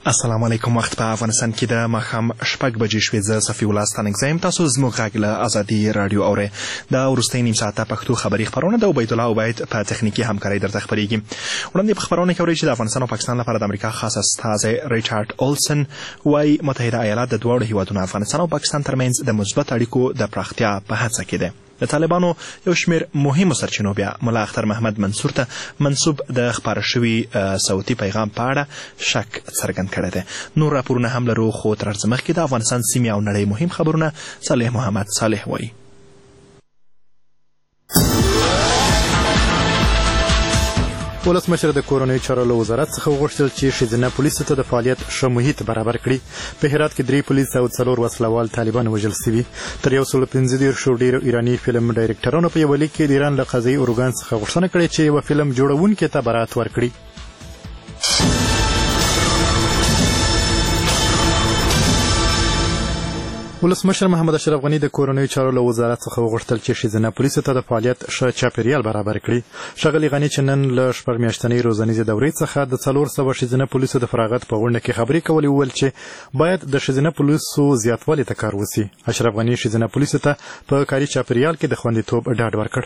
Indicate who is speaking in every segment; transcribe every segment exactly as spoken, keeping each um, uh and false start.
Speaker 1: السلام علیکم. وخت په افغانستان کې د ماښام شپږ بجې شوې. زه صفي الله ستانکزی یم. تاسو زموږ غږ له ازادي راډیو اورئ. د وروستۍ نیم ساعته پښتو خبري خپرونه د عبید الله عبید په تخنیکي همکارۍ درته خپرېږي. وړاندې په خپرونه کې اورئ چې د افغانستان او پاکستان لپاره د امریکا خاص استازی ریچارډ اولسن وایي متحده ایالات د دواړو هیوادونو افغانستان او پاکستان ترمنځ د مثبت اړیکو د پراختیا په هڅه کې دی. د طالبانو یو شمېر مهمو سرچینو بیا ملا اختر محمد منصور ته منسوب د خپاره شوي صوتي پیغام په اړه شک څرګند کړی دی. نور راپورونه هم لرو، خو تر هر څه مخکې د افغانستان سیمې او نړۍ مهم خبرونه صالح محمد صالح وایي.
Speaker 2: ولسمشر د کورنیو چارو له وزارت څخه وغوښتل چې ښځینه پولیسو ته د فعالیت ښه محیط برابر کړي. په هرات کې درې پولیس او څلور وسلوال طالبان وژل سوي. تر یو سل پنځه دېرشو ډېرو ایراني فلم ډایرکټرانو په یوه لیک کې د ایران له قضایي ارګان څخه غوښتنه کړې چې یوه فلم جوړونکي ته برات ورکړي. ولسمشر محمد اشرف غني د کورنیو چارو له وزارت څخه وغوښتل چې ښځینه پولیسو ته د فعالیت ښه چاپیریال برابر کړي. ښاغلي غني چې نن له شپږ میاشتنۍ روزنیزې دورې څخه د څلور سوه ښځینه پولیسو د فراغت په غونډه کې خبرې کولې، وویل چې باید د ښځینه پولیسو زیاتوالي ته کار وسي. اشرف غني ښځینه پولیسو ته په کاري چاپیریال کې د خوندیتوب ډاډ ورکړ.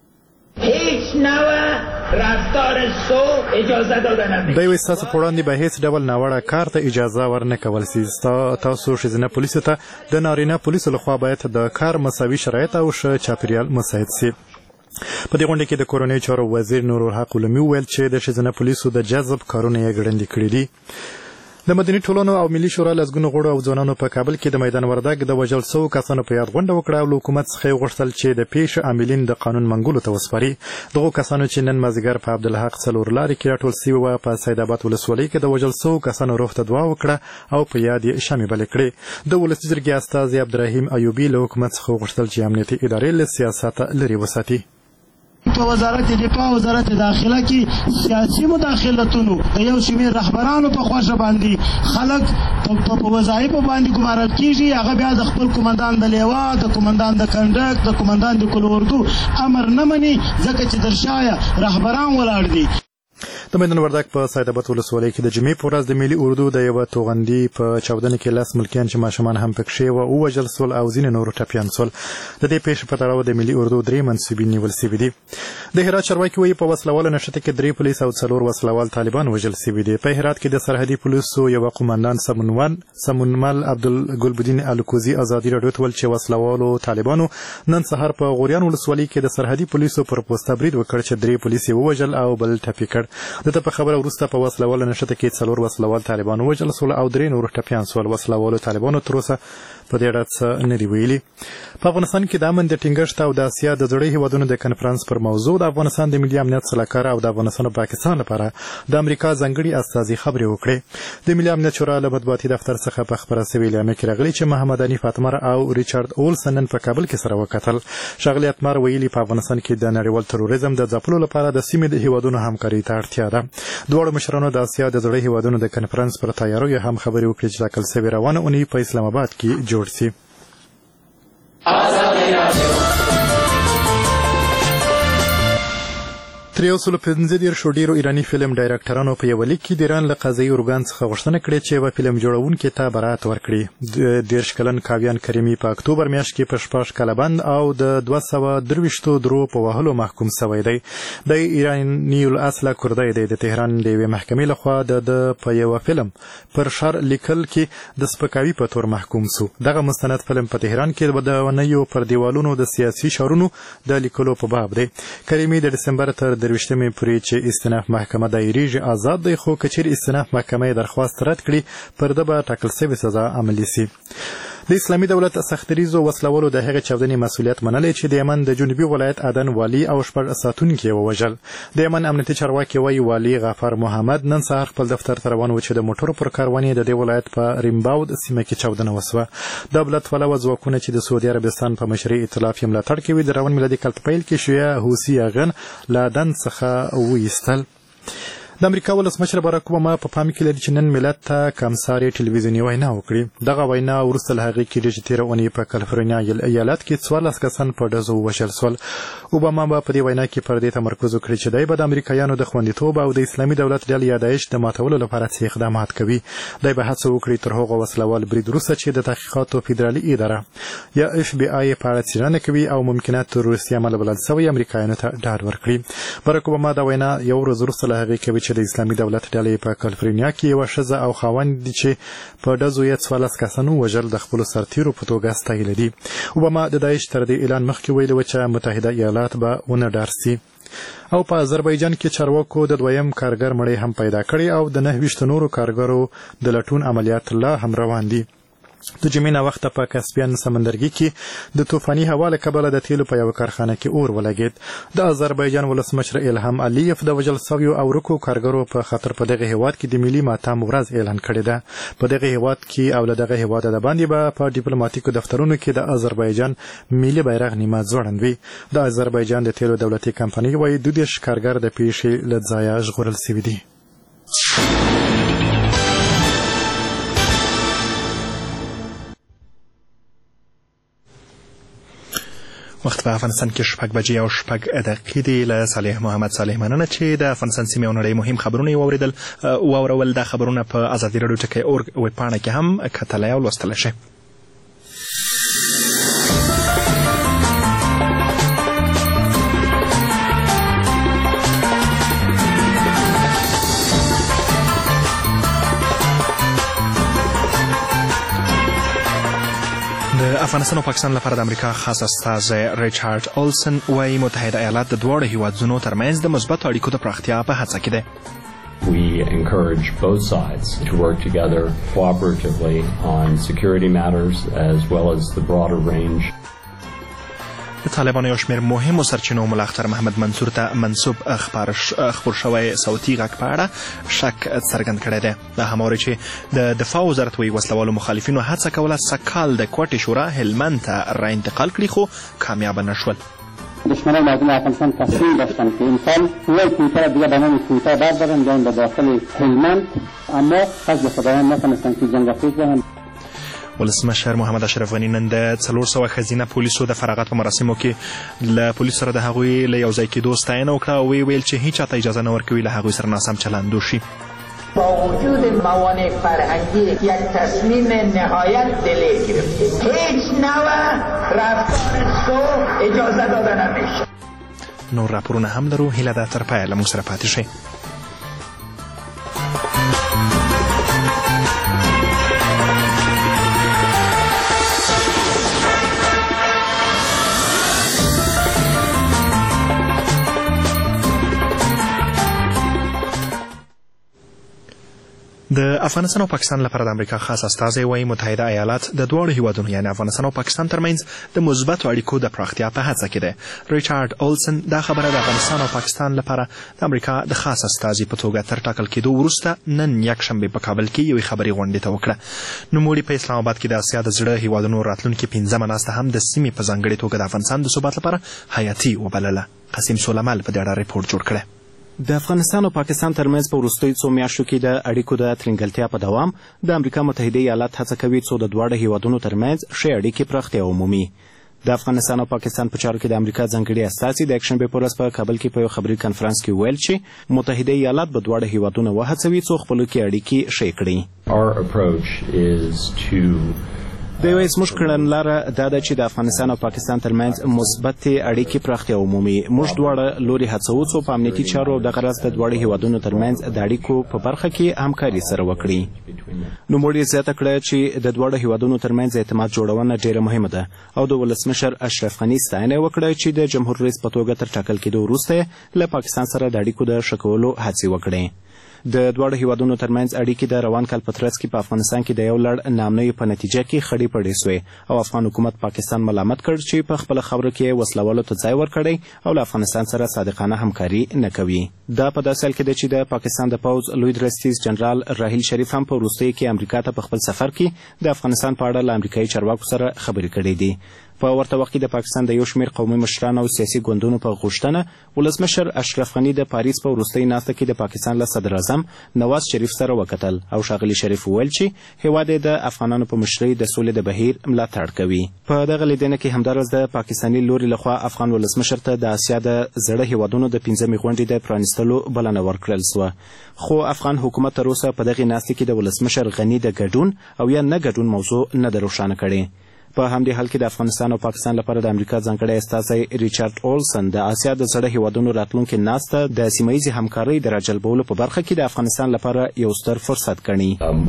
Speaker 3: هیڅ نوع رفتار سو اجازه دادن نمیشه.
Speaker 2: دوی ستاسو په وړاندې به هیڅ ډول ناوړه کار ته اجازه ورنه کول سي. تاسو ښځینه پولیسو ته د نارینه پولیسو لخوا باید د کار مساوي شرایط او ښه چاپیریال مساعد سي. په دې غونډه کې د کورنیو چارو وزیر نور الحق علمي وویل چې د ښځینه پولیسو د جذب کارونه یې ګړندي کړي دي. د مدني ټولنو او ملي شورا لسګونو غړو او ځوانانو په کابل کې د میدان وردګ د وژل سوو کسانو په یاد غونډه وکړه او له حکومت څخه یې وغوښتل چې د پیښې عاملین د قانون منګولو ته وسپاري. دغو کسانو چې نن مازدیګر په عبدالحق څلور لارې کې راټول سوي وه، په سیدآباد ولسوالۍ کې د وژل سوو کسانو روح ته دعا وکړه او په یاد یې شمې بلې کړې. د ولسي جرګې استازي عبدالرحیم ایوبي له حکومت څخه وغوښتل چې امنیتي ادارې له سیاسته لرې وساتي.
Speaker 4: په وزارت دفاع او وزارت داخله کې سیاسي مداخلتونو د یو شمېر رهبرانو په خوښه باندې خلک په وظایفو باندې ګمارل کېږي. هغه بیا د خپل قمندان د لیوا، د قمندان د کنډک، د قمندان د کل اردو امر نه مني، ځکه چې در شایه رهبران ولاړ دي.
Speaker 2: د میدان وردګ په سیدآباد ولسوالۍ کې د جمعې په ورځ د ملي اردو د یوه توغندي په چاودنه کې لس ملکیان چې ماشومان هم پکښې وه ووژل سول او ځینې نور ټپیان سول. د دې پیښې په تړاو د ملي اردو درې منصبین نیول سوي دي. د هرات چارواکي وایي په وسلواله نښته کې درې پولیس او څلور وسلوال طالبان وژل سوي دي. په هرات کې د سرحدي پولیسو یوه قمندان سمونوال سمونمل عبدالګلبدین الکوزي ازادي راډیو ته ویل چې وسلوالو طالبانو نن سهار په غوریان ولسوالۍ کې د سرحدي پولیسو پر پوسته برید وکړ چې درې پولیس یې ووژل او بل ټپي کړ. دته په خبره وروسته په وسلواله نښته کې څلور وسلوال طالبان ووژل سول او درې نور ټپیان سول. وسلوالو طالبانو تر اوسه په دې اړه څه نه دي ویلي. په افغانستان کې د امن د ټینګښت او د اسیا د زړې هیوادونو د کنفرانس پر موضوع د افغانستان د ملي امنیت سلاکار او د افغانستان او پاکستان لپاره د امریکا ځانګړي استازي خبرې وکړې. د ملي امنیت شورا له مطبوعاتي دفتر څخه په خپره سوې اعلامیه کې راغلي چې محمد حنیف اتمر او ریچارډ اولسن نن په کابل کې سره وکتل. ښاغلي اتمر ویلي په افغانستان کې د نړیوال تروریزم د ځپلو لپاره د سیمې د هیوادونو همکارۍ ته اړتیا ده. دواړو مشرانو د اسیا د زړې هیوادونو د کنفرانس پر تیاریو هم خبرې وکړې چې ټاکل سوې روانه اونۍ په اسلام آباد کې جوړ سي. تر یو سل پنځه دېرشو ډېرو ایراني فلم ډایرکټرانو په یوه لیک کې د ایران له قضایي ارګان څخه غوښتنه کړې چې یوه فلم جوړونکي ته برات ورکړي. دېرش کلن کاویان کریمي په اکتوبر میاشت کې په شپږ کاله بند او د دوه سوه درویشتو درو په وهلو محکوم سوی دی. د ایراني الاصله کردی دی. د تهران د یوې محکمې لخوا د ده په یوه فلم پر شر لیکل کې د سپکاوي په تور محکوم سو. دغه مستند فلم په تهران کې د ونیو پر دیوالونو د سیاسي شعارونو د لیکلو په باب دی. کریمي د ډسمبر تر درویشتمې پورې چې استناف محکمه دایریږي آزاد دی، خو که چیرې استناف محکمه یې درخواست رد کړي پر ده به ټاکل سوې سزا عملي سي. د اسلامي دولت سختدریزو وسلوالو د هغې چاودنې مسؤلیت منلی چې د یمن د جنوبي ولایت عدن والي او شپږ ساتونکي یې ووژل. د یمن امنیتي چارواکي وایي والي غفار محمد نن سهار خپل دفتر ته روان و چې د موټرو پر کاروان یې د دې ولایت په ریمباود سیمه کې چاودنه وسوه. د دولت پلوه ځواکونه چې د سعودي عربستان په مشرۍ ایتلاف یې ملاتړ کوي د روان میلادي کال په پیل کې شیعه حوثي یاغیان له عدن څخه وایستل. د امریکا ولسمشر باراک اوباما په پام کې لري چې نن ملت ته کمسارې ټلویزیوني وینا وکړي. دغه وینا وروسته له هغې کې چې تېره اونۍ په کالیفورنیا ایالت کې څوارلس کسان په ډزو ووژل سول. اوباما به په دې وینا کې پر دې تمرکز وکړي چې دی به د امریکایانو د خوندیتوب او د اسلامي دولت ډلې یا داعش د ماتولو لپاره څه اقدامات کوي. دی به هڅه وکړي تر هغه وسلوال برید وروسته چې د تحقیقاتو فدرالي اداره یا اف بي آی په اړه څېړنه کوي او ممکنه تروریستي عمل بلل سوی امریکایانو ته ډاډ ورکړي. باراک اوباما دا وینا یو ورځ وروسته له هغې کوي چې د اسلامي دولت ډلې په کالیفورنیا کې یوه ښځه او خاوند دي چې په ډزو یې څوارلس کسان ووژل د خپلو سرتېرو په توګه ستایلي. اوباما د داعش تر دې اعلان مخکې ویلي و چې متحده ایالات به ونه ډارسي. او په آذربایجان کې چارواکو د دویم کارګر مړی هم پیدا کړی او د نهه ویشت نورو کارګرو د لټون عملیات لا هم روان دي. د جمعې نه وخته په کاسپیان سمندرګي کې د طوفاني هوا له کبله د تیلو په یوه کارخانه کې اور ولګېد. د آذربایجان ولسمشر الهام الیف د وژل سویو او ورکو کارګرو په خاطر په دغه هیواد کې د ملي ماتم ورځ اعلان کړې ده. په دغه هیواد کې او له دغه هیواده د باندې به په ډیپلوماټیکو دفترونو کې د آذربایجان ملي بیرغ نیمه ځوړند وي. د آذربایجان د تیلو دولتي کمپنۍ وایي دوه دېرش کارګر د پیښې له ځایه ژغورل سوي دي.
Speaker 1: وخت په افغانستان کې شپږ بجې او شپږ دقیقې دي. له صالح محمد صالح مننه چې د افغانستان سیمې او نړۍ مهم خبرونه یې واورېدل واورول. دا خبرونه په ازادي راډیو ټکی اورګ ویبپاڼه کې هم کتلی او لوستلی شئ. د افغانستان او پاکستان لپاره د امریکا خاص استازی ریچارډ اولسن وايي متحده ایالات د دواړو هیوادونو ترمنځ د مثبتو اړیکو د پراختیا په هڅه کې دی.
Speaker 5: We encourage both sides to work together cooperatively on security matters as well as the broader range.
Speaker 1: د طالبانو یو شمېر مهمو سرچینو ملا اختر محمد منصور ته منسوب خپور شوی صوتي غږ په اړه شک څرګند کړی دی. دا همواره چې د دفاع وزارت وایي وسلوالو مخالفینو هڅه کوله سږ د کوټې شورا هلمند ته را انتقال کړي خو کامیابه نه شول.
Speaker 6: دشمنان مردم افغانستان تصمیم داشتن که امسال قوای کویتا دیگه به نام کویتا بردارن بیان به داخل هلمند، اما فضل خدایان نتونستن که جنگ افروز دهن.
Speaker 1: ولسمشر محمد اشرف غني نن د څلور سوه ښځینه پولیسو د فراغت په مراسمو کې له پولیسو سره د هغوی له یو ځای کېدو ستاینه وکړه او ویې ویل چې هیچ چاته اجازه نه ورکوي له هغوی سره ناسم چلند وشي.
Speaker 3: با وجود موانع فرهنگی یک تصمیم نهایت دلیل گرفتیم. هیچ نوع رفتار سو اجازه داده نمیشه.
Speaker 1: نور راپورونه هم لرو. هیله ده تر پایه له موږ سره پاتې شئ. د افغانستان او پاکستان لپاره د امریکا خاص استازی وايي متحده ایالات د دواړو هیوادونو یعنی افغانستان او پاکستان ترمنځ د مثبتو اړیکو د پراختیا په هڅه کې دی. ریچارډ اولسن دا خبره د افغانستان او پاکستان لپاره د امریکا د خاص استازي په توګه تر ټاکل کېدو وروسته نن یکشنبې په کابل کې یوې خبري غونډې ته وکړه. نوموړي په اسلام آباد کې د اسیا د زړه هیوادونو راتلونکي پنځمه ناسته هم د سیمې په ځانګړې توګه د افغانستان د ثبات لپاره حیاتي وبلله. قاسم سولمل په دې اړه ریپورټ جوړ کړی.
Speaker 7: د افغانستان او پاکستان ترمنځ په وروستیو څو میاشتو کې د اړیکو د ترنګلتیا په دوام د امریکا متحده ایالات هڅه کوي څو د دواړو هیوادونو ترمنځ ښې اړیکې پراختیا ومومي. د افغانستان او پاکستان په چارو کې د امریکا ځانګړي استازي د یکشنبې په ورځ په کابل کې په یو خبري کنفرانس کې ویل چې متحده ایالات به دواړه هیوادونه وهڅوي څو خپلو کې اړیکې ښې کړي.
Speaker 5: Our approach is to
Speaker 7: د یوې زموږ کړنلاره دا ده چې د افغانستان او پاکستان ترمنځ مثبتې اړیکې پراختیا ومومي. موږ دواړه لوري هڅوو څو په امنیتي چارو او دغه راز د دواړو هیوادونو ترمنځ د اړیکو په برخه کې همکاري سره وکړي. نوموړي زیاته کړه چې د دواړو هیوادونو ترمنځ اعتماد جوړونه ډېره مهمه ده او د ولسمشر اشرف غني ستاینه وکړه چې د جمهور رئیس په توګه تر ټاکل کېدو وروسته له پاکستان سره د اړیکو د ښه کولو هڅې وکړي. د دواړو هیوادونو ترمنځ اړیکې د روان کال په ترڅ کې په افغانستان کې د یو لړ نامنیو په نتیجه کې خړې پړې سوې او افغان حکومت پاکستان ملامت کړ چې په خپله خاوره کې وسلوالو ته ځای ورکړی او له افغانستان سره صادقانه همکاري نه کوي. دا په داسې حال کې ده چې د پاکستان د پوځ لوی درستیز جنرال راحیل شریف هم په وروستیو کې امریکا ته په خپل سفر کې د افغانستان په اړه له امریکایي چارواکو سره خبرې کړې دي. په ورته وخت کې د پاکستان د یو شمېر قومي مشرانو او سیاسي ګوندونو په غوښتنه ولسمشر اشرف غني د پاریس په وروستۍ ناسته کې د پاکستان له صدر اعظم نواز شریف سره وکتل او ښاغلي شریف وویل چې هیواد یې د افغانانو په مشرۍ د سولې د بهیر ملاتړ کوي. په دغه لیدنه کې همداراز د پاکستاني لوري لخوا افغان ولسمشر ته د اسیا د زړه هیوادونو د پنځمې غونډې د پرانیستلو بلنه ورکړل سوه، خو افغان حکومت تر اوسه په دغې ناستې کې د ولسمشر غني د ګډون او یا نه ګډون موضوع نه ده روښانه کړې. په همدې حال کې د افغانستان او پاکستان لپاره د امریکا ځانګړی استازی ریچارډ اولسن د اسیا د زړه هیوادونو راتلونکي ناسته د سیمه ییزې همکارۍ د راجلبولو په برخه کې د افغانستان لپاره یو ستر فرصت ګڼي.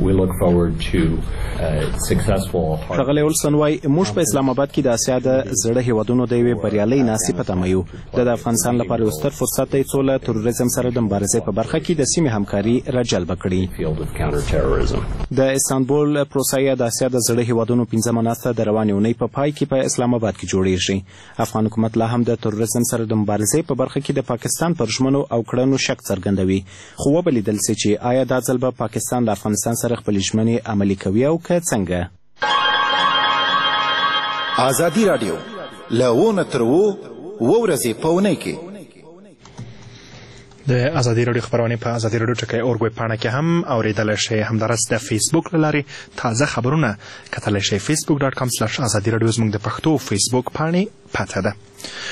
Speaker 7: ښاغلی اولسن وایي موږ په اسلام آباد کې د اسیا د زړه هیوادونو د یوې بریالۍ ناستې په تمه یو. دا د افغانستان لپاره یو ستر فرصت دی څو له تروریزم سره د مبارزې په برخه کې د سیمې همکاري راجلبه کړي. د استانبول پروسه یا د اسیا د زړه هیوادونو پنځمه ناسته د روانې اونۍ په پای کې په اسلام آباد کې جوړیږي. افغان حکومت لا هم د تروریزم سره د مبارزې په برخه کې د پاکستان پر ژمنو او کړنو شک څرګندوي، خو وبلیدل سي چې آیا دا ځل به پاکستان له افغانستان سره خپلې ژمنې عملي کوي او که څنګه.
Speaker 8: ازادي راډیو له ونه تر اووه ورځې په اونۍ کې
Speaker 1: د ازادي راډیو خبرونه په ازادي راډیو ټکی اورګ ویب پاڼه کې هم اوریدلی شئ. همداراز د فیسبوک له لارې تازه خبرونه کتلی شئ. فیسبوک ډاټ کام سلاش ازادي راډیو زموږ د پښتو فیسبوک پاڼې پته ده.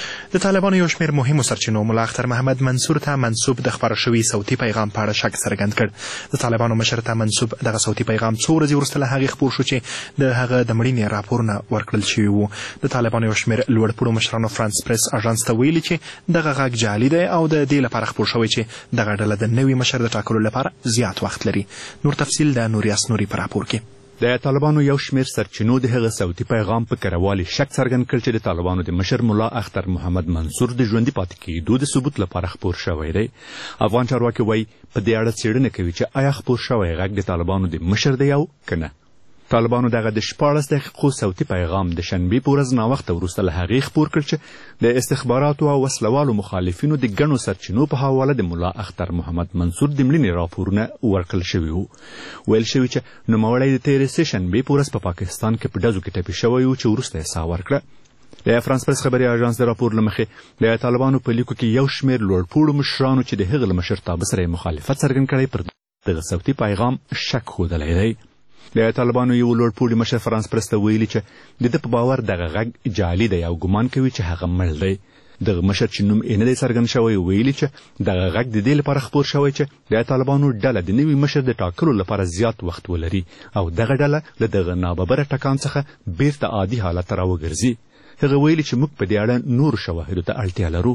Speaker 1: د طالبانو یو شمېر مهمو سرچینو ملا اختر محمد منصور ته منسوب د خپاره شوي صوتي پیغام په اړه شک څرګند کړ. د طالبانو مشر ته منسوب دغه صوتي پیغام څو ورځې وروسته له هغې خپور شو چې د هغه د مړینې راپورونه ورکړل شوي وو. د طالبانو یو شمېر لوړپوړو مشرانو فرانس پریس اژانس ته ویلي چې دغه غږ جعلي دی او د دې لپاره خپور شوی چې دغه ډله د نوي مشر د ټاکلو لپاره زیات وخت لري. نور تفصیل د نوریاس نوري په راپور کې.
Speaker 9: د طالبانو یو شمېر سرچینو د هغه صوتي پیغام په کروالي شک څرګند کړ چې د طالبانو د مشر ملا اختر محمد منصور د ژوندي پاتې کېدو د ثبوت لپاره خپور شوی دی. افغان چارواکي وایي په دې اړه څېړنه کوي چې آیا خپور شوی غږ د طالبانو د مشر دی او که نه. طالبانو دغه د شپاړس دقیقو صوتي پیغام د شنبې په ورځ ناوخته وروسته له هغې خپور کړ چې د استخباراتو او وسلوالو مخالفینو د ګڼو سرچینو په حواله د ملا اختر محمد منصور د مړینې راپورونه ورکړل شوي وو. ویل شوي چې نوموړی د تېرې سې شنبې په ورځ په پاکستان کې په ډزو کې ټپي شوی و چې وروسته یې ساه ورکړه. د فرانس پریس خبري اژانس د راپور له مخې د طالبانو په لیکو کې یو شمېر لوړپوړو مشرانو چې د هغه له مشرتابه سره یې مخالفت څرګند کړی پر دغه صوتي پیغام شک ښودلی دی. د طالبانو یو لوړپوړي مشر فرانس پریس ته ویلي چې د ده په باور دغه غږ جعلي دی او ګمان کوي چې هغه مړ دی. دغه مشر چې نوم یې نه دی څرګند شوی ویلي چې دغه غږ د دې لپاره خپور شوی چې د طالبانو ډله د نوي مشر د ټاکلو لپاره زیات وخت ولري او دغه ډله له دغه ناببره ټکان څخه بیرته عادي حالت ته راوګرځي. هغه ویلي چې موږ په دې اړه نورو شواهدو ته اړتیا لرو.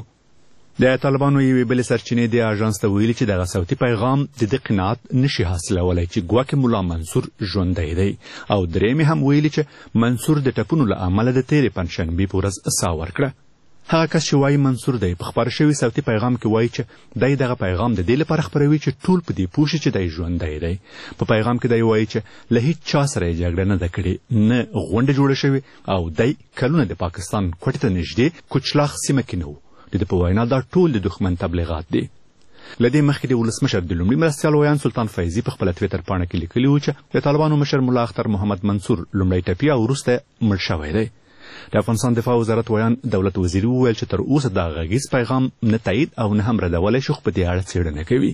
Speaker 9: د طالبانو یوې بلې سرچینې د اژانس ته ویلي چې دغه صوتي پیغام د ده قناعت نشي حاصلولی چې ګواکې ملا منصور ژوندی دی او درېیمې هم ویلي چې منصور د ټپونو له امله د تېرې پنجشنبې په ورځ ساه ورکړه. هغه کس چې وایي منصور دی په خپاره شوي صوتي پیغام کې وایي چې دی دغه پیغام د دې لپاره خپروي چې ټول په دې پوه شي چې دی ژوندی دی. په پیغام کې دی وایي چې له هیڅ چا سره یې جګړه نه ده کړې، نه غونډه جوړه شوې او دی کلونه د پاکستان کوټې ته نږدې کوچلاخ سیمه کې نه و. د ده په وینا دا ټول د دښمن تبلیغات دي. له دې مخکې د ولسمشر د لومړي مرستیال ویان سلطان فیضي په خپله ټویټر پاڼه کې لیکلي و چې د طالبانو مشر ملا اختر محمد منصور لومړی ټپي او وروسته مړ شوی دی. د افغانستان دفاع وزارت ویان دولت وزیري وویل چې تر اوسه دا غږیز پیغام نه تایید او نه هم ردولی شو، خو په دې اړه څېړنه کوي.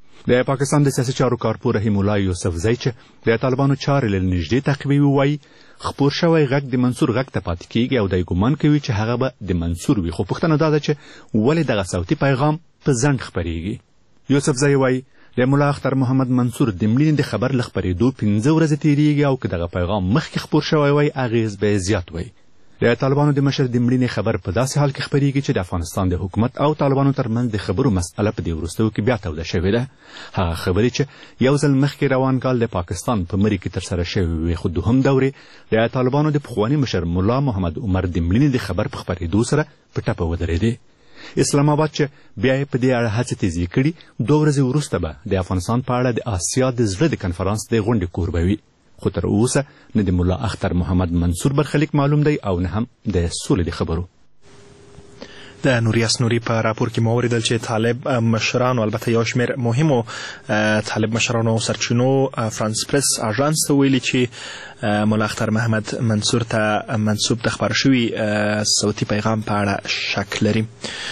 Speaker 9: د پاکستان د سیاسي چارو کارپو رحیم الله یوسفزی چې د طالبانو چارې له نږدې تعقیبوي وایي خپور شوی غږ د منصور غږ ته پاتې کیږي او دی ګمان کوي چې هغه به د منصور وي، خو پوښتنه دا ده چې ولې دغه صوتي پیغام په ځنډ خپریږي. یوسفزی وایي د ملا اختر محمد منصور د مړینې د خبر له خپرېدو پنځه ورځې تېرېږي او که دغه پیغام مخکې خپور شوی وای اغېز به یې زیات وی. د طالبانو د مشر د مړینې خبر په داسې حال کې خپریږي چې د افغانستان د حکومت او طالبانو ترمنځ د خبرو مسأله په دې وروستیو کې بیا توده شوې ده. هغه خبرې چې یو ځل مخکې روان کال د پاکستان په مري کې ترسره شوې وې، خو دوهم دورې د طالبانو د پخواني مشر ملا محمد عمر د مړینې د خبر په خپرېدو سره په ټپه ودرېدې. اسلام آباد چې بیا یې په دې اړه هڅې تیزې کړي، دوه ورځې وروسته به د افغانستان په اړه د آسیا د زړه د کنفرانس د غونډې کوربه وي، خو تر اوسه نه د ملا اختر محمد منصور برخلیک معلوم دی او نه هم د سولې د خبرو.
Speaker 1: د نوریاس نوري په راپور کې مو اوریدل چې طالب مشرانو البته یو شمېر مهمو طالب مشرانو سرچینو فرانس پریس اژانس ته ویلي چې مولا اختر محمد منصور ته منسوب د خبر شوي صوتي پیغام په اړه شک لري.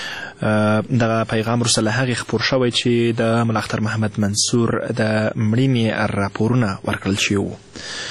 Speaker 1: دغه پیغام وروسته له هغې خپور شوی چې د مولا اختر محمد منصور د مړینې راپورونه ورکړل شوي وو.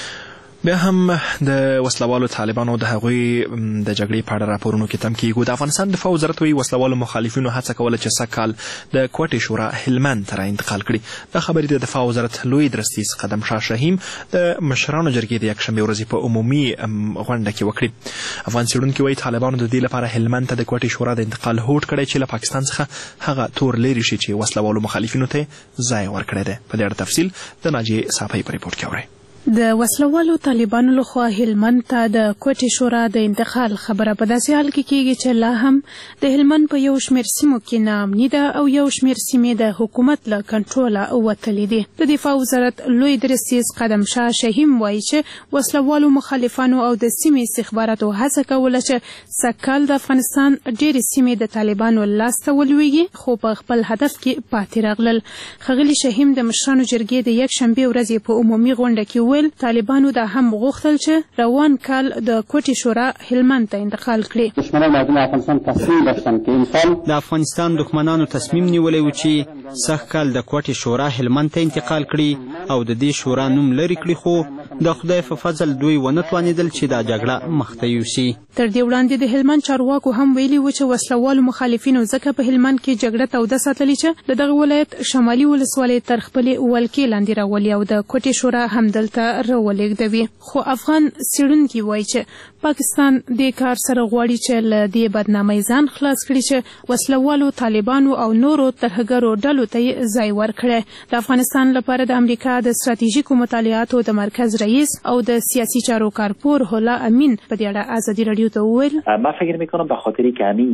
Speaker 1: بیا هم د وسلوالو طالبانو د هغوی د جګړې په اړه راپورونو کې تم کېږو. د افغانستان دفاع وزارت وایي وسلوالو مخالفینو هڅه کوله چې سږ کال د کوټې شورا هلمند ته را انتقال کړي. دا خبرې د دفاع وزارت لوی درستیز قدم شاه شهیم د مشرانو جرګې د یکشنبې ورځې په عمومي غونډه کې وکړي. افغان څېړونکي وایي طالبانو د دې لپاره هلمند ته د کوټې شورا د انتقال هوډ کړی چې له پاکستان څخه هغه تور لرې شي چې وسلوالو مخالفینو ته ځای ورکړی دی. په دې اړه تفصیل د ناجیې صافۍ په ریپورټ کې اورئ.
Speaker 10: د وسلوالو طالبانو لخوا هلمند ته د کوټې شورا د انتقال خبره په داسې حال کې کېږي چې لا هم د هلمند په یو شمېر سیمو کې ناامني ده او یو شمېر سیمې د حکومت له کنټروله وتلې دي. د دفاع وزارت لوی درستیز قدم شاه شهیم وایي چې وسلوالو مخالفانو او د سیمې استخباراتو هڅه کوله چې سږ کال د افغانستان ډېرې سیمې د طالبانو لاسته ولویږي خو په خپل هدف کې پاتې راغلل. ښاغلي شهیم د مشرانو جرګې د یکشنبې ورځې په عمومي غونډه کې طالبانو دا هم غوښتل چې روان کال د کوټې شورا هلمند ته انتقال کړي.
Speaker 6: دشمنان مردم افغانستان تصمیم داشتن که امسال
Speaker 11: د افغانستان دښمنانو تصمیم نیولی و چې سږ کال د کوټې شورا هلمند ته انتقال کړي او د دې شورا نوم لرې کړي خو د خدای په فضل دوی ونه توانېدل چې دا جګړه مخته یوسي.
Speaker 10: تر دې وړاندې د هلمند چارواکو هم ویلي و چې وسلوالو مخالفینو ځکه په هلمند کې جګړه توده ساتلې چې د دغه ولایت شمالي ولسوالۍ تر خپلې ولکې لاندې راولي او د کوټې شورا همدلته راولېږدوي. خو افغان څېړونکي وایي چې پاکستان دې کار سره غواړي چې له دې بدنامۍ ځان خلاص کړي چې وسلوالو طالبانو او نورو ترهګرو ډلو ته یې ځای ورکړی. د افغانستان لپاره د امریکا د ستراتیژیکو مطالعاتو د مرکز رئیس او د سیاسي چارو کارپور هلا امین په دې اړه ازادي راډیو ته وویل
Speaker 12: ما فکر میکنم به خاطر که همین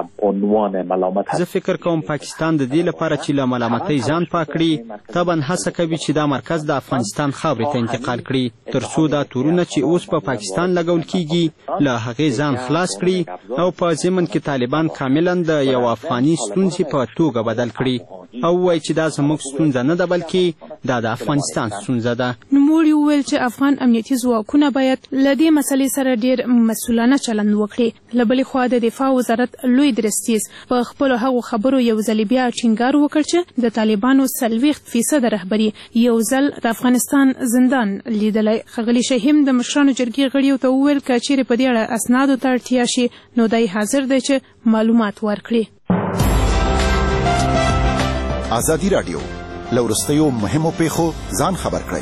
Speaker 12: عنوان ملامت
Speaker 11: زه فکر کوم پاکستان د دې لپاره چې له ملامتۍ ځان پاک کړي طبعا هڅه کوي چې دا مرکز د افغانستان خاورې ته انتقال کړي تر څو دا تورونه چې اوس په پاکستان لګول کیږي له هغې ځان خلاص کړي او په ضمن کې طالبان کاملا د یو افغاني ستونزې په توګه بدل کړي او وایي چې دا زموږ ستونزه نه ده بلکې دا د افغانستان ستونزه ده.
Speaker 10: نوموړي وویل چې افغان امنیتي ځواکونه باید له دې مسلې سره ډېر مسؤلانه چلند وکړي. له بلې خوا د دفاع وزارت لوی درستیز په خپلو هغو خبرو یو ځل بیا ټینګار وکړ چې د طالبانو څلوېښت فیصده رهبري یو ځل د افغانستان زندان لیدلی. ښاغلي شهیم د مشرانو جرګې غړیو ته وویل که چیرې په دې اړه اسنادو ته اړتیا شي نو دی حاضر دی چې معلومات ورکړي.
Speaker 8: ازادي راډیو له وروستیو مهمو پیښو ځان خبر کړئ.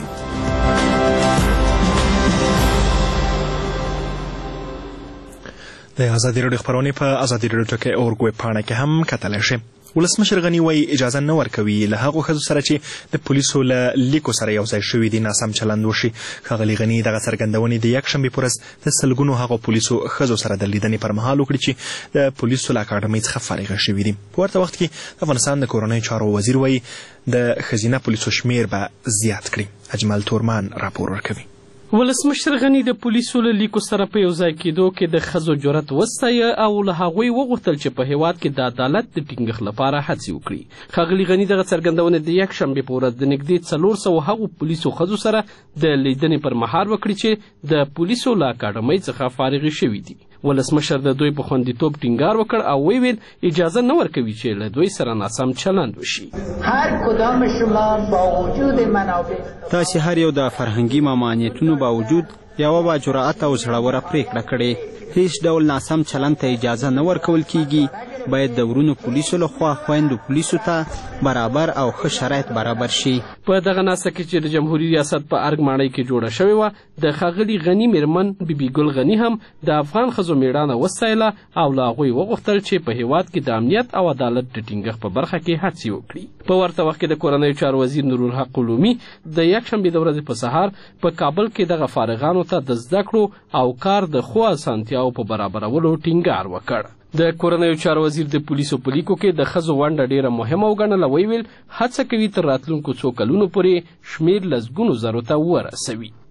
Speaker 1: د ازادي راډیو خبرونه په ازادي راډیو ټکی اورګ ویب پاڼه کې هم کتلی شئ. ولسمشر غني وایي اجازه نه ورکوي له هغو ښځو سره چې د پولیسو له لیکو سره یو ځای شوي دي ناسم چلند وشي. ښاغلي غني دغه څرګندونې د یکشنبې په ورځ د سلګونو هغو پولیسو ښځو سره د لیدنې پر مهال وکړي چې د پولیسو له اکاډمۍ څخه فارغه شوي دي. په ورته وخت کې د افغانستان د کورنیو چارو وزیر وایي د ښځینه پولیسو شمیر به زیات کړي. اجمل تورمان راپور ورکوي.
Speaker 13: ولسمشر غني د پولیسو له لیکو سره په یو ځای کېدو کې د ښځو جرأت وستایه او له هغوی وغوښتل چې په هېواد کې د عدالت د ټینګښت لپاره هڅې وکړي. ښاغلي غني دغه څرګندونه د یکشنبې په ورځ د نږدې څلور سوه هغو پولیسو ښځو سره د لیدنې پر مهال وکړي چې د پولیسو له اکاډمۍ څخه فارغې شوي دي. ولسمشر د دوی په خوندیتوب ټینګار وکړ او ویل اجازه نه ورکوي چې له دوی سره ناسم چلند وشي.
Speaker 3: هر کدام شما با وجود منابع
Speaker 11: تاسې هر یو د فرهنګي ممانعتونو باوجود یوه با جرأت او زړوره پرېکړه کړې. هیڅ ډول ناسم چلند ته اجازه نه ورکول کیږي. باید د ورونو پولیسو لخوا خویندو پولیسو ته برابر او ښه شرایط برابر شي.
Speaker 13: په دغه ناسته کې چې د جمهوري ریاست په ارګ ماڼۍ کې جوړه شوې وه د ښاغلي غني میرمن بیبي ګل غني هم د افغان ښځو میړانه وستایله او له هغوی وغوښتل چې په هېواد کې د امنیت او عدالت د ټینګښت په برخه کې هڅې وکړي. په ورته وخت کې د کورنیو چارو وزیر نورالحق علومي د یکشنبې د ورځې په سهار په کابل کې دغه فارغانو ته د زده کړو او کار د ښو اسانتیاوو په برابرولو ټینګار وکړ. د کورنیو چارو وزیر د پولیسو په لیکو کې د ښځو ونډه ډیره مهمه وګڼله. ویل هڅه کوي تر راتلونکو څو کلونو پورې شمیر لسګونو زرو ته ورسوي.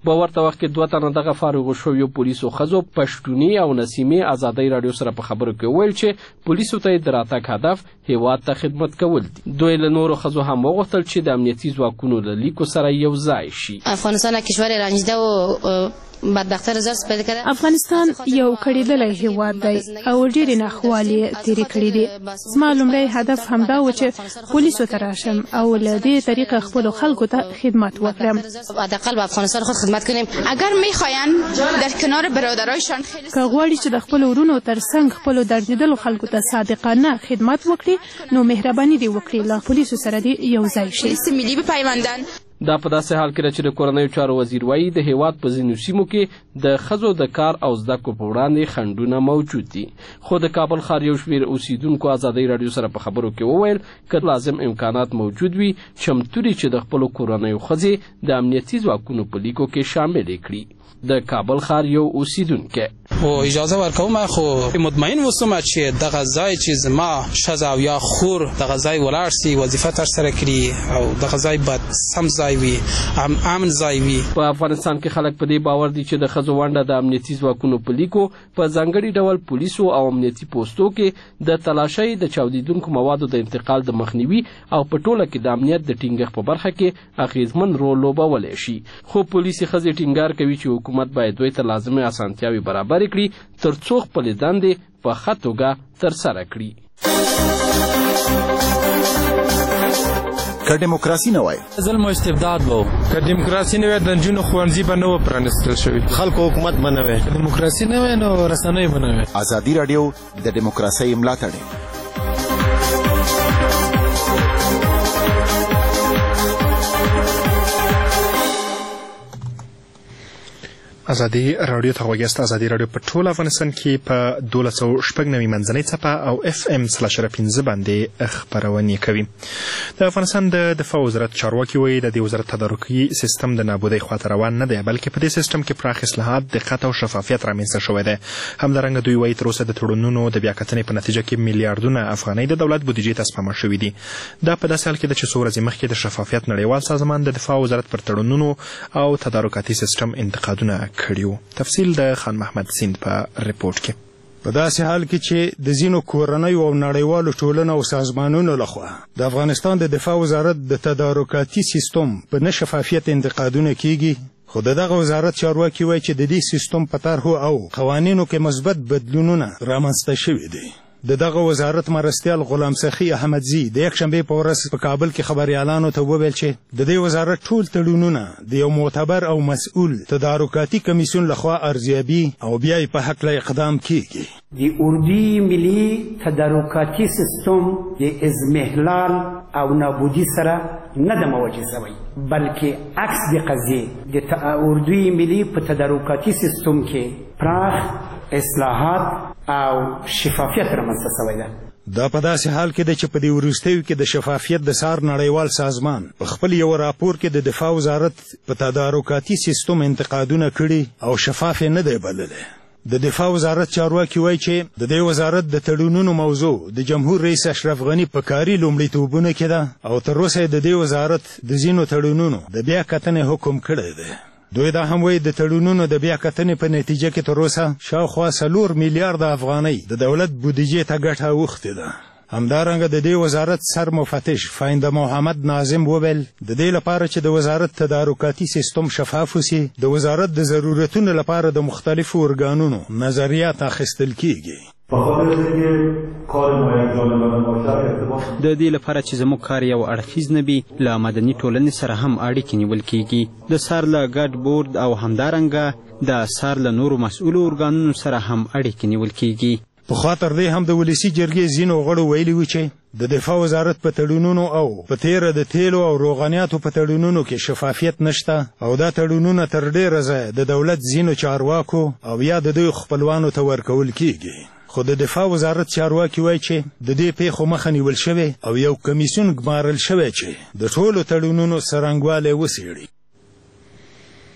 Speaker 13: په ورته وخت کې دوه تنه دغه فارغو شویو پولیسو ښځو پښتوني او نسیمې ازادۍ راډیو سره په خبرو کې وویل چې پولیسو ته د راتګ هدف هیواد ته خدمت کول دي. دوی له نورو ښځو هم وغوښتل چې د امنیتي ځواکونو له لیکو سره یو ځای شي.
Speaker 14: افغانستان کشور رنجیده و بدبخته رزرس پیدا کړه.
Speaker 10: افغانستان یو کړیدلی هیواد دی او ډېرې ناخوالې تېرې کړې دي. زما لومړی هدف همدا و چې پولیسو ته راشم او له دې طریقه خپلو خلکو ته خدمت وکړم.
Speaker 14: حداقل به افغانستان خود خدمت کنیم. اگر میخواین در کنار برادرایشان خیلی
Speaker 10: که غواړي چې د خپلو ورونو تر څنګ خپلو دردېدلو خلکو ته صادقانه خدمت وکړي نو مهرباني دې وکړي له پولیسو سره دې یو ځای شي.
Speaker 14: ملي بپیوندن.
Speaker 13: دا په داسې حال کې ده چې د کورنیو چارو وزیر وایي د هیواد په ځینو سیمو کې د ښځو د کار او زده کړو په وړاندې خنډونه موجود دي. خو د کابل ښار یو شمېر اوسیدونکو ازادۍ راډیو سره په خبرو کې وویل که لازم امکانات موجود وي چمتو دي چې د خپلو کورنیو ښځې د امنیتي ځواکونو په لیکو کې شاملې کړي. د کابل ښار یو اوسیدونکی
Speaker 15: خو اجازه ورکوم خو مطمئن وسم چې دغه ځای چې زما ښځه او یا خور دغه ځای ولاړ سي وظیفه ترسره کړي او دغه ځای باید سم ځای وي امن ځای وي.
Speaker 13: په افغانستان کې خلک په دې باور دي چې د ښځو ونډه د امنیتي ځواکونو په لیکو په ځانګړي ډول پولیسو او امنیتي پوستو کې د تلاشۍ د چاودیدونکو موادو د انتقال د مخنیوي او په ټوله کې د امنیت د ټینګښت په برخه کې اغیزمن رول لوبولی شي. خو پولیسي ښځې ټینګار کوي چې حکومت باید دوی ته لازمي اسانتیاوې برابرې کړي تر څو خپلې دندې په ښه توګه ترسره کړي.
Speaker 8: که ډیموکراسي نه وای
Speaker 16: ظلم او استبداد وو.
Speaker 17: که ډیموکراسي نه وای د نجونو ښوونځي به نه و پرانیستل شوي.
Speaker 16: خلکو حکومت به نه وای.
Speaker 17: ډیموکراسي نه وای نو رسنۍ به نه وای.
Speaker 8: ازادي راډیو د ډیموکراسۍ ملاتړی.
Speaker 1: ازادي راډیو ته غوږیاست. ازادي راډیو په ټول افغانستان کې په دولس سوه شپږ نوي منځنۍ څپه او اف ام سلاش پنځه باندې خپرونې کوي. د افغانستان د دفاع وزارت چارواکي وایي د دې وزارت تدارکي سیستم د نابودۍ خواته روان نه دی بلکې په دې سیستم کې پراخ اصلاحات دقت او شفافیت رامنځته شوی دی. همدارنګه دوی وایي تر اوسه د تړونونو د بیاکتنې په نتیجه کې میلیارډونه افغانۍ د دولت بودیجې ته سپما شوي دي. دا په داسې حال کې ده چې څو ورځې مخکې د شفافیت نړیوال سازمان د دفاع وزارت پر تړونونو او تدارکاتي سیستم انتقادونه کړیو. تفصیل د خان محمد سیند په ریپورت کې.
Speaker 18: په داسې حال کې چې د ځینو کورنیو او نړیوالو ټولنو او سازمانونو لخوا د افغانستان د دفاع وزارت د تدارکاتي سیستم په نه شفافیت انتقادونه کیږي خو د دغه وزارت چارواکي وایي چې د دې سیستم په طرحو او قوانینو کې مثبت بدلونونه رامنځته شوي دي. د دغه وزارت مرستیال غلام سخی احمدزی د یکشنبې په ورځ په کابل کې خبریالانو ته وویل چې د دې وزارت ټول تړونونه د یو معتبر او مسؤل تدارکاتي کمیسیون لخوا ارزیابي او بیا په هکله اقدام کیږي.
Speaker 19: د اردوی ملي تدارکاتي سیستم د ازمهلال او نابودی سره نه د مواجه شوی بلکې عکس د قضیې د اردوی ملي په تدارکاتي سیستم کې پراخ اصلاحات او شفافیت رامنځته شوی ده.
Speaker 18: دا په داسې حال کې ده چې په دې وروستیو کې د شفافیت د سار نړیوال سازمان په خپل یو راپور کې د دفاع وزارت په تدارکاتي سیستم انتقادونه کړي او شفاف نه دی بللی. د دفاع وزارت چارواکي وایي چې د دې وزارت د تړونونو موضوع د جمهور رئیس اشرف غني په کاري لومړیتوبونو کې ده او تر اوسه د دې وزارت د ځینو تړونونو د بیا کتنې حکم کړی دی. دوی دا هم وایي د تړونونو د بیا کتنې په نتیجه کې تر اوسه شاوخوا څلور میلیارده افغانۍ د دولت بودیجې ته ګټه اوښتې ده. همدارنګه د دې وزارت سر مفتش فاینده محمد ناظم وویل د دې لپاره چې د وزارت تدارکاتي سیستم شفاف وسي د وزارت د ضرورتونو لپاره د مختلفو ارګانونو نظریات اخیستل کیږي.
Speaker 11: د دې لپاره چې زموږ کار یو اړخیز نه وي له مدني ټولنې سره هم اړیکې نیول کیږي. د سار له ګډ بورډ او همدارنګه د سار له نورو مسؤلو ارګانونو سره هم اړیکې نیول کیږي.
Speaker 18: پخوا تر دې هم د ولسي جرګې ځینو غړو ویلي وو چې د دفاع وزارت په تړونونو او په تیره د تیلو او روغانیاتو په تړونونو کې شفافیت نشته او دا تړونونه تر ډېره ځایه د دولت ځینو چارواکو او یا د دوی خپلوانو ته ورکول کیږي. خو د دفاع وزارت چارواکي وایي چې د دې پیښو مخه نیول شوې او یو کمیسیون ګمارل شوی چې د ټولو تړونونو څرنګوالی وڅېړي.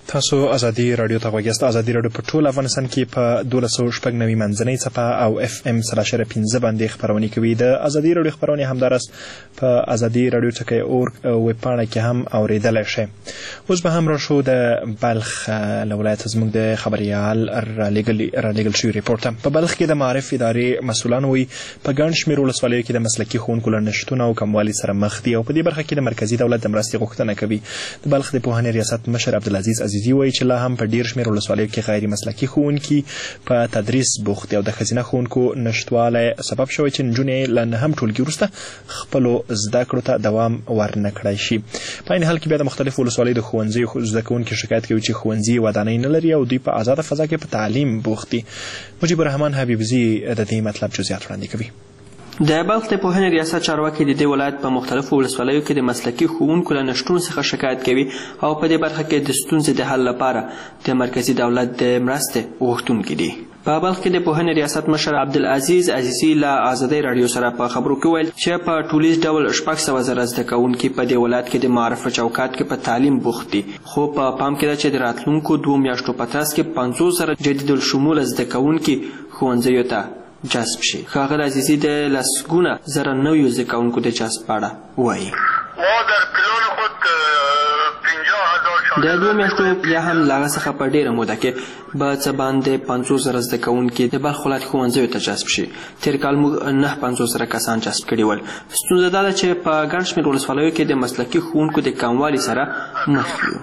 Speaker 1: تاسو ازادي رادیو ته غوږ یاست. ازادي رادیو په ټول افغانستان کې په دولس سوه شپږ نوي منځنۍ څپه او اف ام سل اشاریه پنځه باندې خپرونې کوي. د ازادي رادیو خپرونې همداراز په ازادي رادیو ټکی اورګ ویب پاڼه کې هم اوریدلی شئ. اوس به هم راشو د بلخ له ولایته زموږ د خبریال رالیږل شوي ریپورټ ته. په بلخ کې د معارف ادارې مسؤلان وایي په ګڼ شمېر ولسوالیو کې د مسلکي ښوونکو له نشتون او کموالي سره مخ دي او په دې برخه کې د مرکزي دولت د مرستې غوښتنه کوي. د بلخ د پوهنې ریاست مشر عبدالعزیز عزیزي وایي چې لا هم په ډیر شمېر ولسوالیو کې غیر مسلکي ښوونکي په تدریس بوخت دي او د ښځینه ښوونکو نشتوالی سبب شوی چې نجونې له نهم ټولګي وروسته خپلو زده کړو ته دوام ورنه کړی شي. په عین حال کې بیا د مختلفو ولسوالیو د ښوونځیو زده کوونکي شکایت کوي چې ښوونځي ودانۍ نه لري او دوی په ازاده فضا کې په تعلیم بوخت دي. مجیب الرحمن حبیبزي د دې مطلب جزئیات وړاندې کوي.
Speaker 20: د بلخ د پوهنې ریاست چارواکي د دې ولایت په مختلفو ولسوالیو کې د مسلکي ښوونکو له نشتون څخه شکایت کوي او په دې برخه کې د ستونزې د حل لپاره د مرکزي دولت د مرستې غوښتونکي دي. په بلخ کې د پوهنې ریاست مشر عبدالعزیز عزیزي له ازادۍ راډیو سره په خبرو کې ویل چې په ټولیز ډول شپږ سوه زره زده کوونکي په دې ولایت کې د معارف چوکات کې په تعلیم بوخت دي، خو په پام کې ده چې د راتلونکو دوو میاشتو په ترڅ کې پنځوس زره جدیدالشموله زده کوونکي ښوونځیو ته جذب شي. ښاغلی عزیزي د لسګونه زره نویو زده کوونکو د جذب په اړه وایي. د دوه میاشتو یا هم له هغه څخه په ډېره موده کې به څه باندې پنځوس زره زده کوونکي د بلخ ولایت ښوونځیو ته جذب شي. تېر کال موږ نه پنځوس زره کسان جذب کړي ول. ستونزه دا ده چې په ګڼ شمېر ولسوالیو کې د مسلکي ښوونکو د کموالي سره مخ یو.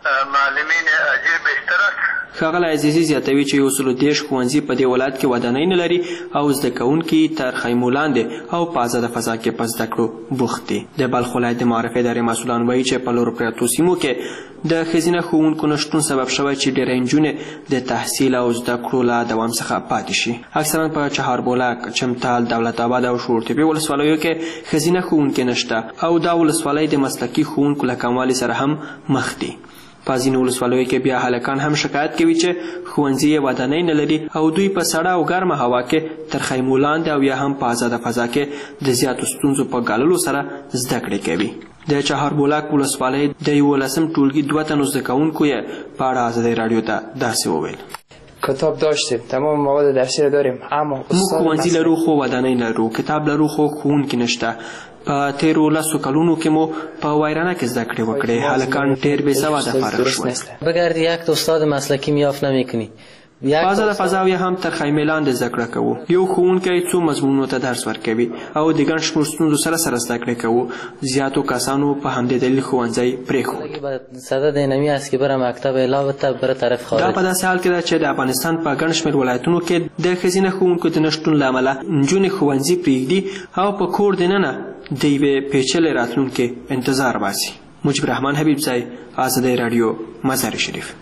Speaker 20: ښاغلی عزیزي زیاتوي چې یو سلو دېرش ښوونځي په دې ولایت کې ودانۍ نه لري او زده کوونکي تر خیمو لاندې او په ازاده فضا کې په زده کړو بوخت دي. د بلخ ولایت د معارف ادارې مسؤلان وایي چې په لرو پرتو سیمو کې د ښځینه ښوونکو نشتون سبب شوی چې ډېری نجونې د تحصیل او زده کړو له دوام څخه پاتې شي. اکثرا په چهاربولک، چمتال، دولت آباد او شورتپې ولسوالیو کې ښځینه ښوونکي نشته او دا ولسوالۍ د مسلکي ښوونکو له کموالي سره هم مخ دي. په ځینو ولسوالیو کې بیا هلکان هم شکایت کوي چې ښوونځي یې ودانۍ نه لري او دوی په سړه او ګرمه هوا کې تر خیمو لاندې او یا هم په ازاده فضا کې د زیاتو ستونزو په ګاللو سره زده کړې کوي. د چهاربولک ولسوالۍ د یولسم ټولګي دوه تنو زده کوونکو یې په اړه ازادۍ راډیو ته داسې وویل.
Speaker 21: کتاب داشتیم، تمام مواد درسی را داریم، اما
Speaker 20: موږ ښوونځي لرو خو ودانۍ لرو، کتاب لرو خو ښوونکي نشته. په تیرو لسو کلونو کې مو په وایرانه کې زده کړې وکړې. هلکان ډېر بې سواده فارغ شول.
Speaker 22: بگردی یک استاد مسلکی میافت نمیکنی.
Speaker 20: په ازاده فضا یا هم تر خیمې لاندې زده کړه کوو. یو ښوونکی څو مضمونونو ته درس ورکوي او د ګڼ شمېر ستونزو سره سره زده کړې کوو. زیاتو کسانو په همدې دلیل ښوونځی پرېښود.
Speaker 22: صدد اینمی است که بره مکتب علاوه ته بره طرف خارج.
Speaker 20: دا په داسې حال کې ده چې د افغانستان په ګڼ شمېر ولایتونو کې د ښځینه ښوونکو د نشتون له امله نجونې ښوونځي پرېږدي او په کور دننه د یوې پیچلې راتلونکې انتظار باسي. مجیب الرحمن حبیبزی، ازادۍ راډیو، مزار شریف.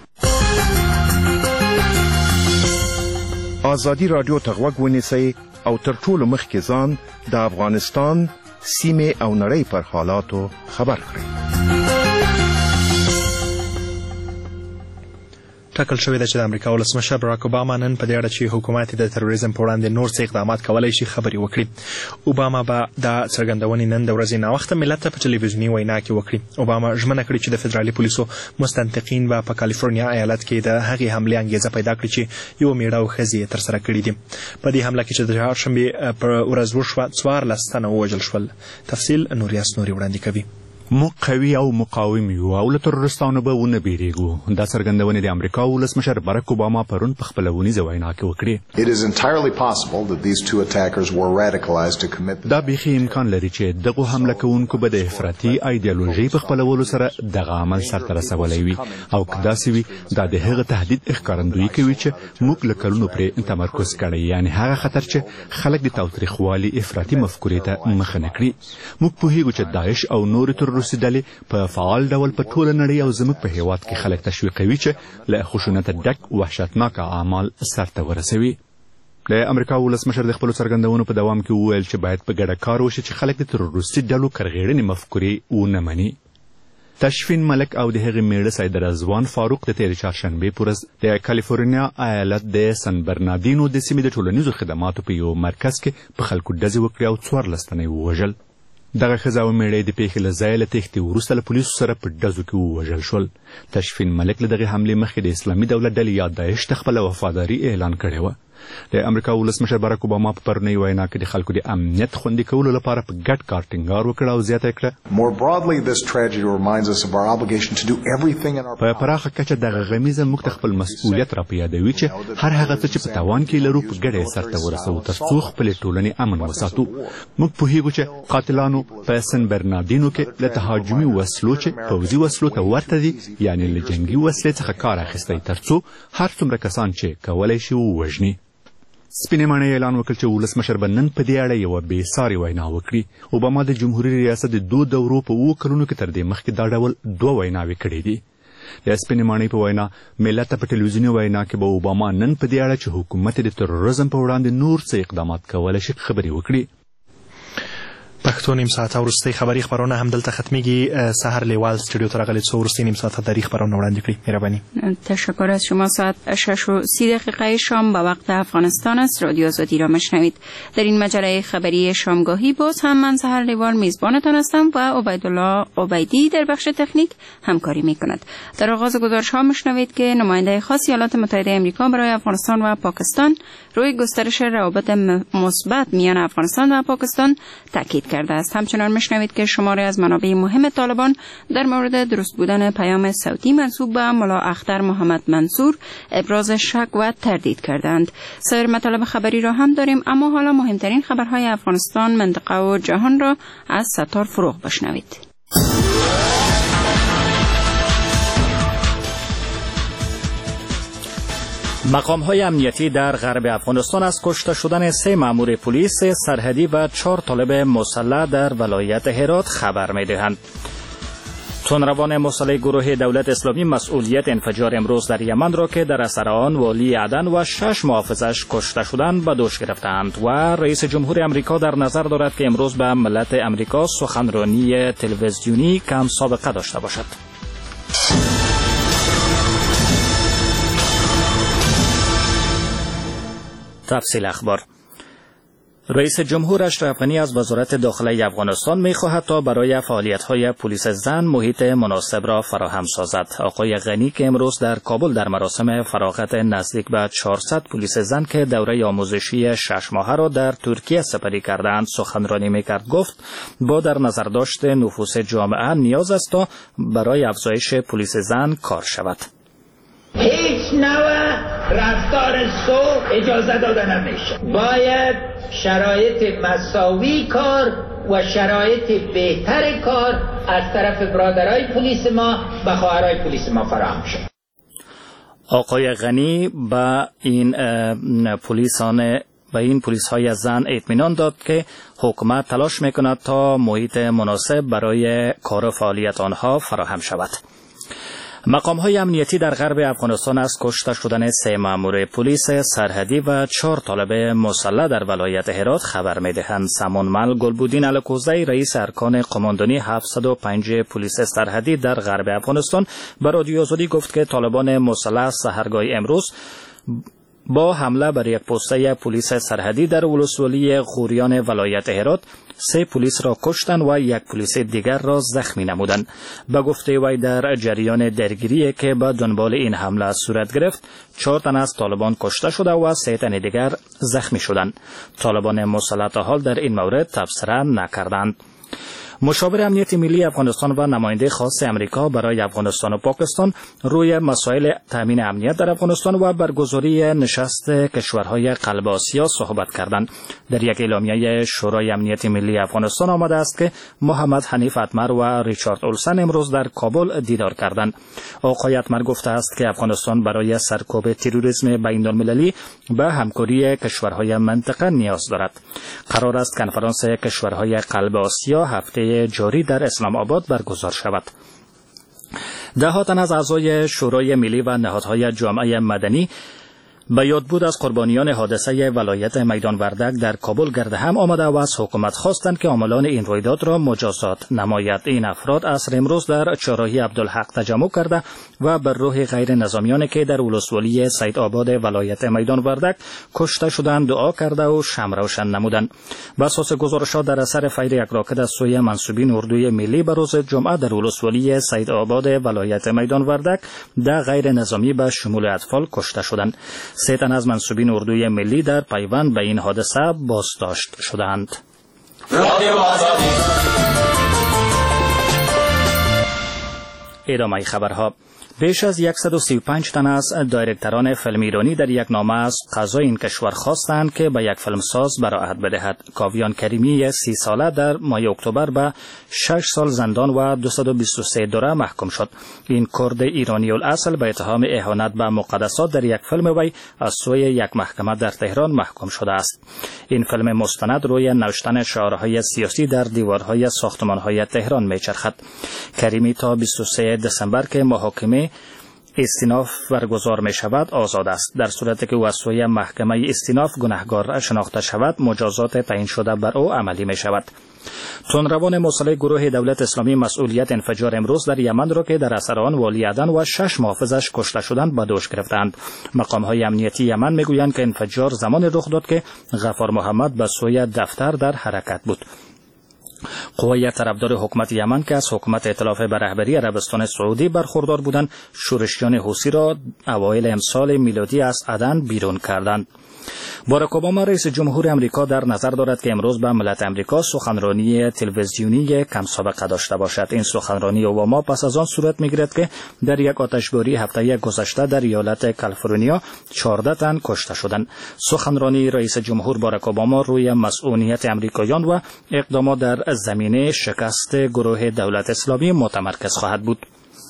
Speaker 23: ازادي راډیو ته غوږ ونیسئ او تر ټولو مخکې ځان د افغانستان سیمې او نړۍ پر حالاتو خبر کړئ.
Speaker 1: ټاکل شوې ده چې د امریکا ولسمشر براک اوباما نن په دې اړه چې حکومت د تروریزم په وړاندې نور څه اقدامات کولی شي خبرې وکړي. اوباما به دا څرګندونې نن د ورځې ناوخته ملت ته په ټلویزیوني وینا کې وکړي. اوباما ژمنه کړې چې د فدرالي پولیسو مستنطقین به په کالیفورنیا ایالت کې د هغې حملې انګېزه پیدا کړي چې یوه میړه او ښځې یې ترسره کړي دي. په دې حمله کې چې د چهارشنبې پر ورځ وشوه څوارلس تنه ووژل شول. تفصیل نوریاس نوري وړاندې کوي.
Speaker 9: موږ قوي او مقاوم یو او له تروریستانو به ونه بیریږو. دا څرګندونې د امریکا ولسمشر براک اوباما پرون په خپله ونیزه وینا کې وکړې. دا بیخي امکان لري چې دغو حمله کوونکو به د افراطي ایډیالوژۍ په خپلولو سره دغه عمل سرته رسولی وي او که داسې وي دا د هغه تهدید ښکارندویي کوي چې موږ له کلونو پرې تمرکز کړی، یعنې هغه خطر چې خلک د تاوتریخوالي افراطي مفکورې ته مخه نه کړي. موږ پوهیږو چې داعش او نورې تروریستي ډلې په فعال ډول په ټوله نړۍ او زموږ په هیواد کې خلک تشویقوي چې له خشونته ډک وحشتناکه اعمال سرته ورسوي. د امریکا ولسمشر د خپلو څرګندونو په دوام کې وویل چې باید په ګډه کار وشي چې خلک د تروریستي ډلو کرغېړنې مفکورې ونه مني. تشفین ملک او د هغې میړه سید رضوان فاروق د تېرې چهارشنبې په ورځ د کالیفورنیا ایالت د سن برناردینو د سیمې د ټولنیزو خدماتو په یو مرکز کې په خلکو ډزې وکړې او څوارلس تنه یې ووژل. دغه ښځه او میړه د پیښې له ځایه له تېښتې وروسته له پولیسو سره په ډزو کې ووژل شول. تشفین ملک له دغې حملې مخکې د اسلامي دولت ډلې یا داعش ته خپله وفاداري اعلان کړې وه. د امریکا ولسمشر باراک اوباما په پرونۍ وینا کې د خلکو د امنیت خوندي کولو لپاره په ګډ کار ټینګار وکړ او زیاته کړه په پراخه کچه دغه غمیزه موږ ته خپل مسؤلیت را په یادوي چې هر هغه څه چې په تاوان کې لرو په ګډه یې سرته ورسوو تر څو خپلې ټولنې امن وساتو. موږ پوهیږو چې قاتلانو په سن برناردینو کې له تهاجمي وسلو چې پوځي وسلو ته ورته دي یعنې له جنګي وسلې څخه کار اخیستی تر څو هر څومره کسان چې کولی شي ووژني. سپینې ماڼۍ اعلان وکړ چې ولسمشر به نن په دې اړه یوه بېسارې وینا وکړي. اوباما د جمهوري ریاست د دو دورو په اووه کلونو کې تر دې مخکې دا ډول دوه ویناوې کړې دي. د سپینې ماڼۍ په وینا ملت ته په ټلویزیوني وینا کې به اوباما نن په دې اړه چې حکومت د تروریزم په وړاندې نور څه اقدامات کولی شي خبرې وکړي.
Speaker 1: پښتو نیم ساعت وروستۍ خبري خبرونه همدلته ختمیږي. سحر لیوال استودیو ته راغلید څو وروستۍ نیم ساعت تاریخ خبرونه وړاندې کړي. مهرباني.
Speaker 2: تشکر از شما. ساعت شش و سی دقیقه شام به وقت افغانستان است. رادیو آزادی را میشنوید. در این مجله خبری شامگاهی باز هم من سحر لیوال میزبانتان هستم و عبیدالله عبیدی در بخش تکنیک همکاری میکند. در آغاز گزارش ها میشنوید که نماینده خاص ایالات متحده آمریکا برای افغانستان و پاکستان روی گسترش روابط مثبت میان افغانستان و پاکستان تاکید کرده است. همچنان میشنوید که شماری از منابع مهم طالبان در مورد درست بودن پیام صوتی منسوب به ملا اختر محمد منصور ابراز شک و تردید کردند. سایر مطالب خبری را هم داریم، اما حالا مهمترین خبرهای افغانستان، منطقه و جهان را از ستار فروغ بشنوید.
Speaker 4: مقام‌های امنیتی در غرب افغانستان از کشته شدن سه مأمور پلیس سرحدی و چهار طالب مسلح در ولایت هرات خبر می‌دهند. تندروان مسلح گروه دولت اسلامی مسئولیت انفجار امروز در یمن را که در اثر آن والی عدن و شش محافظش کشته شدند به دوش گرفتند و رئیس جمهور امریکا در نظر دارد که امروز به ملت امریکا سخنرانی تلویزیونی کم سابقه داشته باشد. تفصیل اخبار. رئیس جمهور اشرف غنی از وزارت داخله افغانستان می‌خواهد تا برای فعالیت‌های پلیس زن محیط مناسب را فراهم سازد. آقای غنی که امروز در کابل در مراسم فراغت نزدیک به چهارصد پلیس زن که دوره آموزشی شش ماهه را در ترکیه سپری کردند سخنرانی می‌کرد، گفت با در نظر داشت نفوس جامعه نیاز است تا برای افزایش پلیس زن کار شود.
Speaker 3: هیچ نوع رفتار سو اجازه داده نمیشه. باید شرایط مساوی کار و شرایط بهتر کار از طرف برادرای پلیس ما و خواهرای پلیس ما فراهم شد.
Speaker 4: آقای غنی با این پلیسان و این پلیس های زن اطمینان داد که حکومت تلاش میکند تا محیط مناسب برای کار و فعالیت آنها فراهم شود. مقام‌های امنیتی در غرب افغانستان از کشته شدن سه مأمور پلیس سرحدی و چهار طالب مسلح در ولایت هرات خبر می‌دهند. سمانمل گلبودین الکوزی رئیس ارکان قماندانی هفتصد و پنج پلیس سرحدی در غرب افغانستان به رادیو آزادی گفت که طالبان مسلح سحرگاه امروز با حمله بر یک پسته پلیس سرحدی در ولسوالی غوریان ولایت هرات سه پلیس را کشتند و یک پلیس دیگر را زخمی نمودند. به گفته وی در جریان درگیری که به دنبال این حمله صورت گرفت، چهار تن از طالبان کشته شده و سه تن دیگر زخمی شدند. طالبان مسلح تا حال در این مورد تبصره نکردند. مشاور امنیت ملی افغانستان و نماینده خاص امریکا برای افغانستان و پاکستان روی مسائل تامین امنیت در افغانستان و برگزاری نشست کشورهای قلب آسیا صحبت کردند. در یک اعلامیه شورای امنیت ملی افغانستان آمده است که محمد حنیف اتمر و ریچارد اولسن امروز در کابل دیدار کردند. آقای اتمر گفته است که افغانستان برای سرکوب تروریسم بین‌المللی به همکاری کشورهای منطقه نیاز دارد. قرار است کنفرانس کشورهای قلب آسیا هفته جاری در اسلام آباد برگزار شود. ده ها تن از اعضای شورای ملی و نهادهای جامعه مدنی به یاد بود از قربانیان حادثه ولایت میدان وردک در کابل گرد هم آمده و از حکومت خواستند که عاملان این رویداد را مجازات نماید. این افراد عصر امروز در چهارراهی عبدالحق تجمع کرده و بر روح غیر نظامیانی که در ولسوالی سید آباد ولایت میدان وردک کشته شدند دعا کرده و شمع روشن نمودند. بر اساس گزارشات در اثر فیر یک راکت از سوی منسوبین اردوی ملی به روز جمعه در ولسوالی سید آباد ولایت میدان وردک ده غیر نظامی به شمول اطفال کشته شدند. سه تن از منسوبین اردوی ملی در پیوند به این حادثه بازداشت شدند. ادامه خبرها. بیش از صد و سی و پنج تن از دایرکتران فیلم ایرانی در یک نامه از قضای این کشور خواستند که به یک فیلمساز براءت بدهد. کاویان کریمی سی ساله در ماه اکتبر به شش سال زندان و دویست و بیست و سه دوره محکوم شد. این کرد ایرانی الاصل به اتهام اهانت به مقدسات در یک فیلم وی از سوی یک محکمه در تهران محکوم شده است. این فیلم مستند روی نوشتن شعارهای سیاسی در دیوارهای ساختمانهای تهران میچرخد. کریمی تا بیست و سه دسامبر که محاکمه استیناف برگزار می شود آزاد است. در صورتی که او از سوی محکمه استیناف گناهکار شناخته شود مجازات تعیین شده بر او عملی می شود. تندروان مسلح گروه دولت اسلامی مسئولیت انفجار امروز در یمن را که در اثر آن والی عدن و شش محافظش کشته شدند به دوش گرفتند. مقام‌های امنیتی یمن میگویند که انفجار زمان رخ داد که غفار محمد به سوی دفتر در حرکت بود. قوای طرفدار حکومت یمن که از حکومت ائتلاف به رهبری عربستان سعودی برخوردار بودند شورشیان حوثی را اوایل امسال میلادی از عدن بیرون کردند. باراک اوباما رئیس جمهور امریکا در نظر دارد که امروز به ملت امریکا سخنرانی تلویزیونی کم سابقه داشته باشد. این سخنرانی اوباما پس از آن صورت میگیرد که در یک آتشباری هفته گذشته در ایالت کالیفرنیا چهارده تن کشته شدند. سخنرانی رئیس جمهور باراک اوباما روی مسئولیت امریکایان و اقدامات در زمینه شکست گروه دولت اسلامی متمرکز خواهد بود.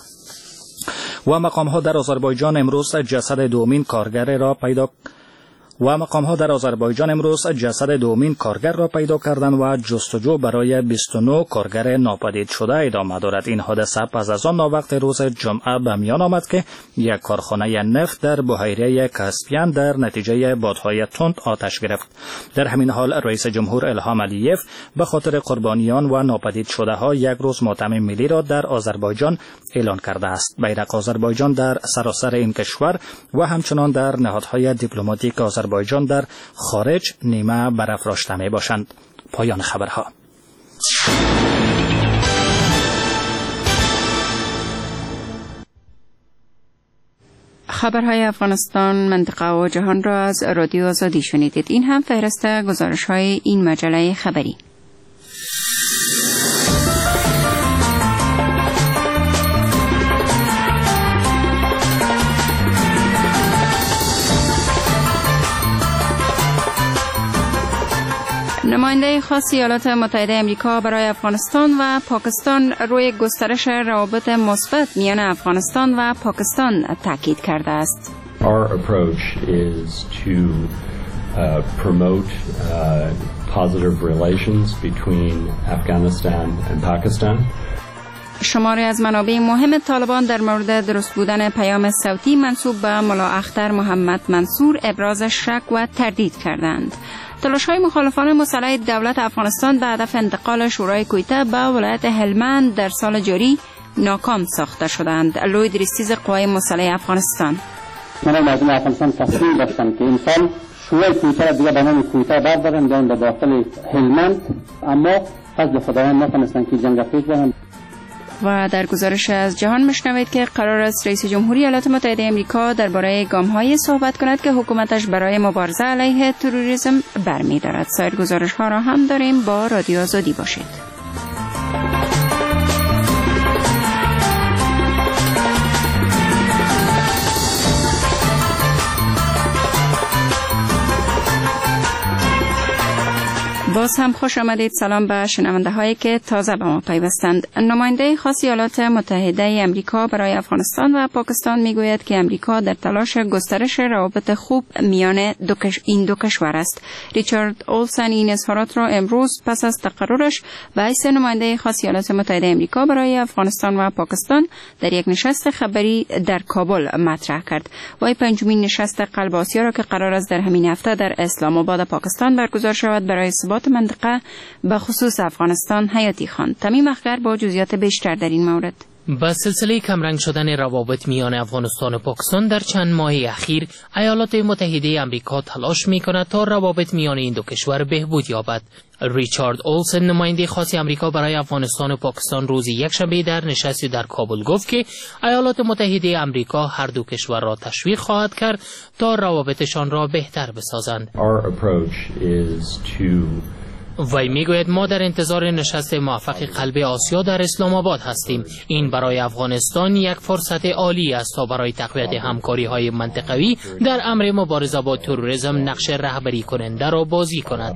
Speaker 4: و مقام‌ها در آذربایجان امروز جسد دومین کارگر را پیدا و مقام‌ها در آذربایجان امروز جسد دومین کارگر را پیدا کردند و جستجو برای بیست و نه کارگر ناپدید شده ادامه دارد. این حادثه پس از آن وقت روز جمعه به میان آمد که یک کارخانه نفت در بحیره کاسپیان در نتیجه بادهای تند آتش گرفت. در همین حال رئیس جمهور الهام علییف به خاطر قربانیان و ناپدید شده ها یک روز ماتم ملی را در آذربایجان اعلان کرده است. بیرق آذربایجان در سراسر این کشور و همچنان در نهادهای دیپلماتیک آذربایجان آذربایجان در خارج نیمه برافراشته می باشند. پایان خبرها.
Speaker 2: خبرهای افغانستان، منطقه و جهان را از رادیو آزادی شنیدید. این هم فهرست گزارش‌های این مجله خبری. نماینده خاص ایالات متحده آمریکا برای افغانستان و پاکستان روی گسترش روابط مثبت میان افغانستان و پاکستان تاکید کرده است.
Speaker 5: Our approach is to uh, promote uh, positive relations between Afghanistan and Pakistan.
Speaker 2: شماری از منابع مهم طالبان در مورد درست بودن پیام صوتی منسوب به ملا اختر محمد منصور ابراز شک و تردید کردند. تلاش‌های مخالفان مسلح دولت افغانستان به هدف انتقال شورای کویته به ولایت هلمند در سال جاری ناکام ساخته شدند. لوید ریستیز قوای مسلح افغانستان:
Speaker 6: من مردم افغانستان تصمیم داشتم که این سال شورای کویته را دیگه به نام کویته بردارن بیان به داخل هلمند، اما فضل خداوند نتونستن که جنگ پیش برن.
Speaker 2: و در گزارش از جهان مشنوید که قرار است رئیس جمهوری ایالات متحده آمریکا درباره گام‌های صحبت کند که حکومتش برای مبارزه علیه تروریسم برمی‌دارد. سایر گزارش‌ها را هم داریم. با رادیو آزادی باشید. باز هم خوش آمدید. سلام به شنونده هایی که تازه به ما پیوستند. نماینده خاص ایالات متحده امریکا برای افغانستان و پاکستان میگوید که امریکا در تلاش گسترش روابط خوب میان دو کش... این دو کشور است. ریچارد اولسن این اظهارات را امروز پس از تقررش به حیث نماینده خاص ایالات متحده امریکا برای افغانستان و پاکستان در یک نشست خبری در کابل مطرح کرد. وی پنجمین نشست قلب آسیا را که قرار است در همین هفته در اسلام آباد پاکستان برگزار شود برای ثبات منطقه به خصوص افغانستان حیاتی خواند. تمیم اخگر با جزئیات بیشتر در این مورد.
Speaker 7: با سلسله کمرنگ شدن روابط میان افغانستان و پاکستان در چند ماه اخیر، ایالات متحده آمریکا تلاش می‌کند تا روابط میان این دو کشور بهبود یابد. ریچارد اولسن نماینده خاص آمریکا برای افغانستان و پاکستان روز یکشنبه در نشستی در کابل گفت که ایالات متحده آمریکا هر دو کشور را تشویق خواهد کرد تا روابطشان را بهتر بسازند.
Speaker 5: Our approach is to
Speaker 7: وی میگوید ما در انتظار نشست موفق قلب آسیا در اسلام آباد هستیم. این برای افغانستان یک فرصت عالی است تا برای تقویت همکاری های منطقوی در امر مبارزه با تروریسم نقش رهبری کننده را بازی کند.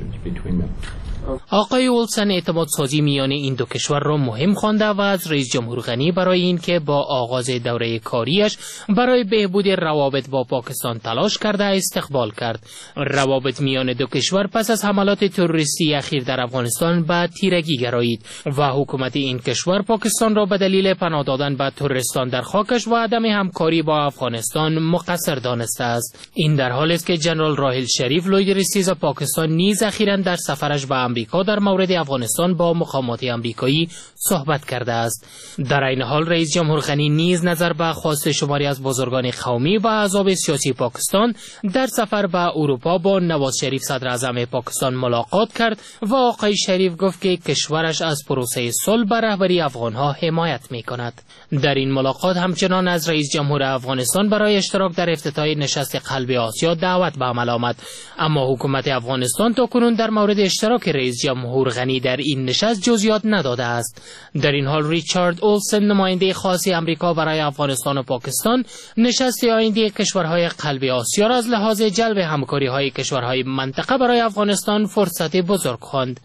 Speaker 7: آقای اولسن اعتماد سازی میان این دو کشور را مهم خوانده و از رئیس جمهور غنی برای اینکه با آغاز دوره کاریش برای بهبود روابط با پاکستان تلاش کرده استقبال کرد. روابط میان دو کشور پس از حملات تروریستی اخیر در افغانستان به تیرگی گرایید و حکومت این کشور پاکستان را به دلیل پناه دادن به تروریستان در خاکش و عدم همکاری با افغانستان مقصر دانسته است. این در حالی است که جنرال راحیل شریف لویدریسیز پاکستان نیز اخیراً در سفرش به آمریکا در مورد افغانستان با مقامات آمریکایی صحبت کرده است. در این حال رئیس جمهور غنی نیز نظر به خواست شماری از بزرگان قومی و احزاب سیاسی پاکستان در سفر به اروپا با نواز شریف صدر اعظم پاکستان ملاقات کرد و آقای شریف گفت که کشورش از پروسه صلح به رهبری افغانها حمایت می‌کند. در این ملاقات همچنان از رئیس جمهور افغانستان برای اشتراک در افتتاح نشست قلب آسیا دعوت به عمل آمد، اما حکومت افغانستان تاکنون در مورد اشتراک رئیس جمهور غنی در این نشست جزئیات نداده است. در این حال ریچارد اولسن نماینده خاص آمریکا برای افغانستان و پاکستان نشست آینده کشورهای قلب آسیا را از لحاظ جلب همکاری‌های کشورهای منطقه برای افغانستان فرصت بزرگ خواند.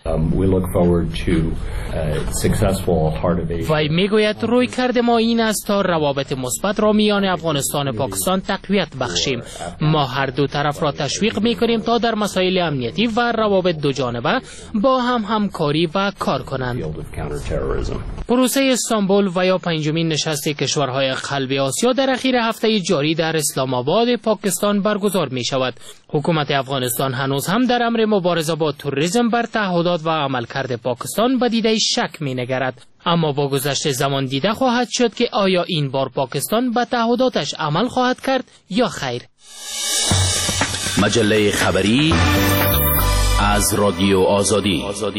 Speaker 7: وی میگوید رویکرد ما این است تا روابط مثبت را میان افغانستان و پاکستان تقویت بخشیم. ما هر دو طرف را تشویق میکنیم تا در مسائل امنیتی و روابط دو جانبه با هم همکاری و کار کنند. پروسه استانبول و یا پنجمین نشست کشورهای قلب آسیا در اخیر هفته جاری در اسلام آباد پاکستان برگزار می شود. حکومت افغانستان هنوز هم در امر مبارزه با تروریسم بر تعهدات و عملکرد پاکستان به دیده شک می نگرد، اما با گذشت زمان دیده خواهد شد که آیا این بار پاکستان به تعهداتش عمل خواهد کرد یا خیر.
Speaker 10: مجله خبری از رادیو آزادی.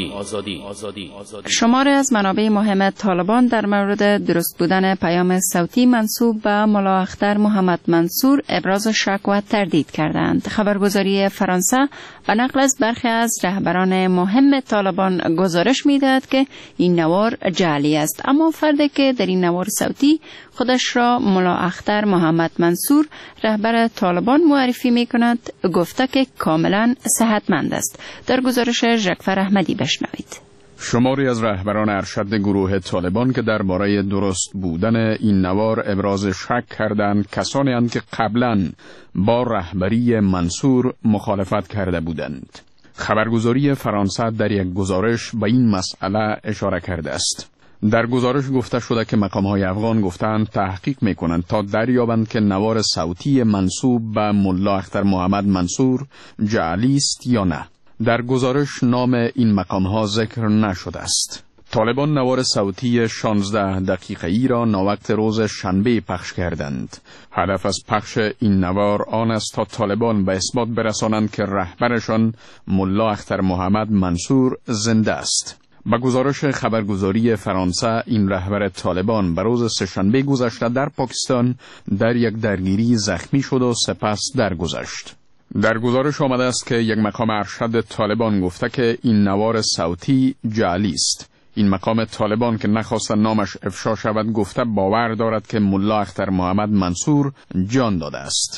Speaker 2: شماری از منابع مهم طالبان در مورد درست بودن پیام صوتی منسوب به ملا اختر محمد منصور ابراز شک و تردید کردند. خبرگزاری فرانسه به نقل از برخی از رهبران مهم طالبان گزارش می‌دهد که این نوار جعلی است، اما فردی که در این نوار صوتی خودش را ملا اختر محمد منصور رهبر طالبان معرفی می‌کند گفته که کاملا صحتمند است. در گزارش ژکفر احمدی بشنوید.
Speaker 12: شماری از رهبران ارشد گروه طالبان که درباره درست بودن این نوار ابراز شک کردند کسانی اند که قبلا با رهبری منصور مخالفت کرده بودند. خبرگزاری فرانسه در یک گزارش به این مسئله اشاره کرده است. در گزارش گفته شده که مقام‌های افغان گفتند تحقیق می‌کنند تا دریابند که نوار صوتی منسوب به ملا اختر محمد منصور جعلی است یا نه. در گزارش نام این مقام‌ها ذکر نشده است. طالبان نوار صوتی شانزده دقیقه‌ای را ناوقت روز شنبه پخش کردند. هدف از پخش این نوار آن است تا طالبان به اثبات برسانند که رهبرشان ملا اختر محمد منصور زنده است. با گزارش خبرگزاری فرانسه این رهبر طالبان به روز سه‌شنبه گذشته در پاکستان در یک درگیری زخمی شد و سپس درگذشت. در گزارش آمده است که یک مقام ارشد طالبان گفته که این نوار صوتی جعلی است. این مقام طالبان که نخواست نامش افشا شود گفته باور دارد که ملا اختر محمد منصور جان داده است.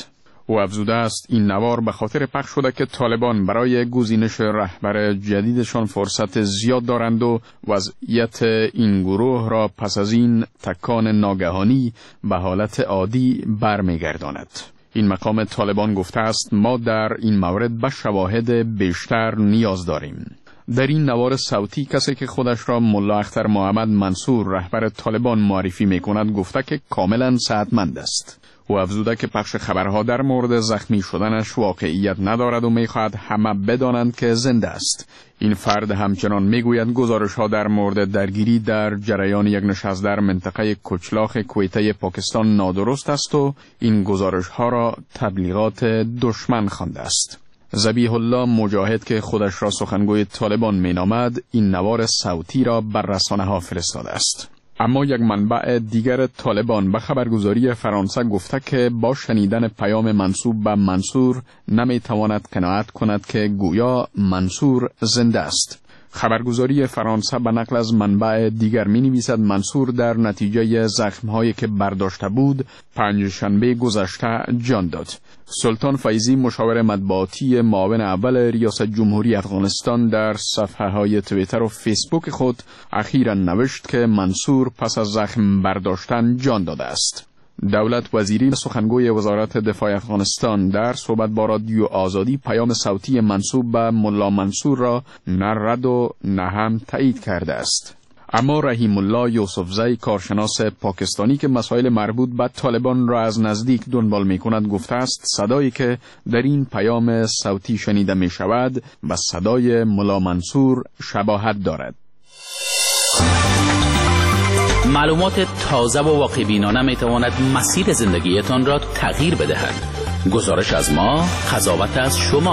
Speaker 12: او افزوده است این نوار به خاطر پخش شده که طالبان برای گزینش رهبر جدیدشان فرصت زیاد دارند و وضعیت این گروه را پس از این تکان ناگهانی به حالت عادی برمیگرداند. این مقام طالبان گفته است ما در این مورد به شواهد بیشتر نیاز داریم. در این نوار صوتی کسی که خودش را ملا اختر محمد منصور رهبر طالبان معرفی می کند گفته که کاملا صحتمند است. او افزوده که پخش خبرها در مورد زخمی شدنش واقعیت ندارد و می‌خواهد همه بدانند که زنده است. این فرد همچنان میگوید گزارش‌ها در مورد درگیری در جریان یک نشست در منطقه کچلاخ کویته پاکستان نادرست است و این گزارش‌ها را تبلیغات دشمن خوانده است. ذبیح الله مجاهد که خودش را سخنگوی طالبان مینامد این نوار صوتی را بر رسانه‌ها فرستاده است. اما یک منبع دیگر طالبان به خبرگزاری فرانسه گفته که با شنیدن پیام منسوب به منصور نمیتواند قناعت کند که گویا منصور زنده است. خبرگزاری فرانسه به نقل از منبع دیگر می نویسد منصور در نتیجه زخم‌هایی که برداشته بود پنجشنبه گذشته جان داد. سلطان فیضی مشاور مطبوعاتی معاون اول ریاست جمهوری افغانستان در صفحه‌های توییتر و فیسبوک خود اخیراً نوشت که منصور پس از زخم برداشتن جان داده است. دولت وزیری سخنگوی وزارت دفاع افغانستان در صحبت با رادیو آزادی پیام صوتی منسوب به ملا منصور را نه رد و نه هم تایید کرده است. اما رحیم الله یوسفزی کارشناس پاکستانی که مسائل مربوط به طالبان را از نزدیک دنبال می کند گفته است صدایی که در این پیام صوتی شنیده می شود به صدای ملا منصور شباهت دارد.
Speaker 10: معلومات تازه و واقع‌بینانه می تواند مسیر زندگیتان را تغییر بدهد. گزارش از ما، قضاوت از شما.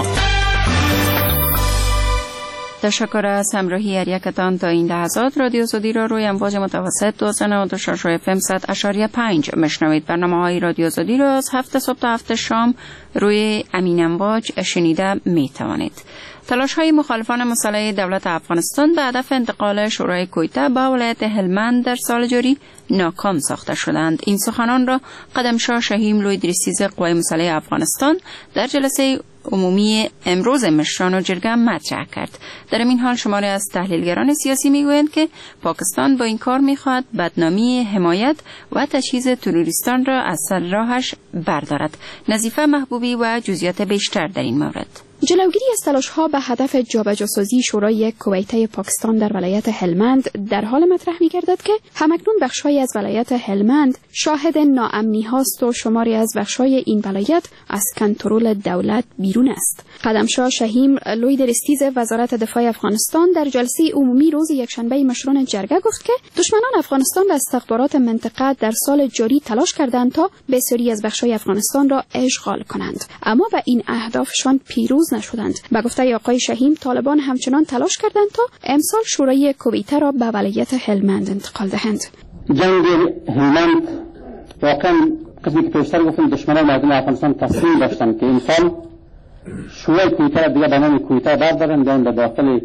Speaker 2: تشکر از همراهی هر یکتان تا این لحظات. رادیو آزادی را روی امواج متوسط دو سه نه دو شش اف ام صد اشاریه پنج مشنوید. برنامه های رادیو آزادی را از هفت صبح تا هفت شام روی امین امواج شنیده می توانید. تلاش های مخالفان مسلح دولت افغانستان به هدف انتقال شورای کویته به ولایت هلمند در سال جاری ناکام ساخته شدند. این سخنان را قدمشاه شهیم لوی رئیس قوای مسلح افغانستان در جلسه عمومی امروز مشران و جرگه مطرح کرد. در این حال شماری از تحلیلگران سیاسی میگویند که پاکستان با این کار میخواهد بدنامی حمایت و تجهیز تروریستان را از سر راهش بردارد. نظیفه محبوبی و جزئیات بیشتر در این مورد.
Speaker 13: جلوگیری از تلاش‌ها به هدف جابجاسازی شورای کویته پاکستان در ولایت هلمند در حال مطرح می‌گردد که همکنون بخش‌هایی از ولایت هلمند شاهد ناامنی هاست و شماری از بخش‌های این ولایت از کنترل دولت بیرون است. قدمشاه شهیم لوی درستیز وزارت دفاع افغانستان در جلسه عمومی روز یکشنبه مشران جرگه گفت که دشمنان افغانستان و استخبارات منطقه در سال جاری تلاش کردند تا بسیاری از بخش‌های افغانستان را اشغال کنند، اما به این اهدافشان پیروز نشدند. به گفته آقای شهیم طالبان همچنان تلاش کردند تا امسال شورای کویته را به ولایت هلمند انتقال دهند.
Speaker 6: جنگ هلمند واقعا قسمی که پیشتر گفتم دشمنان مردم افغانستان تصمیم داشتند که امسال شورای کویته را دیگه به نام کویته بردارن بیان به داخل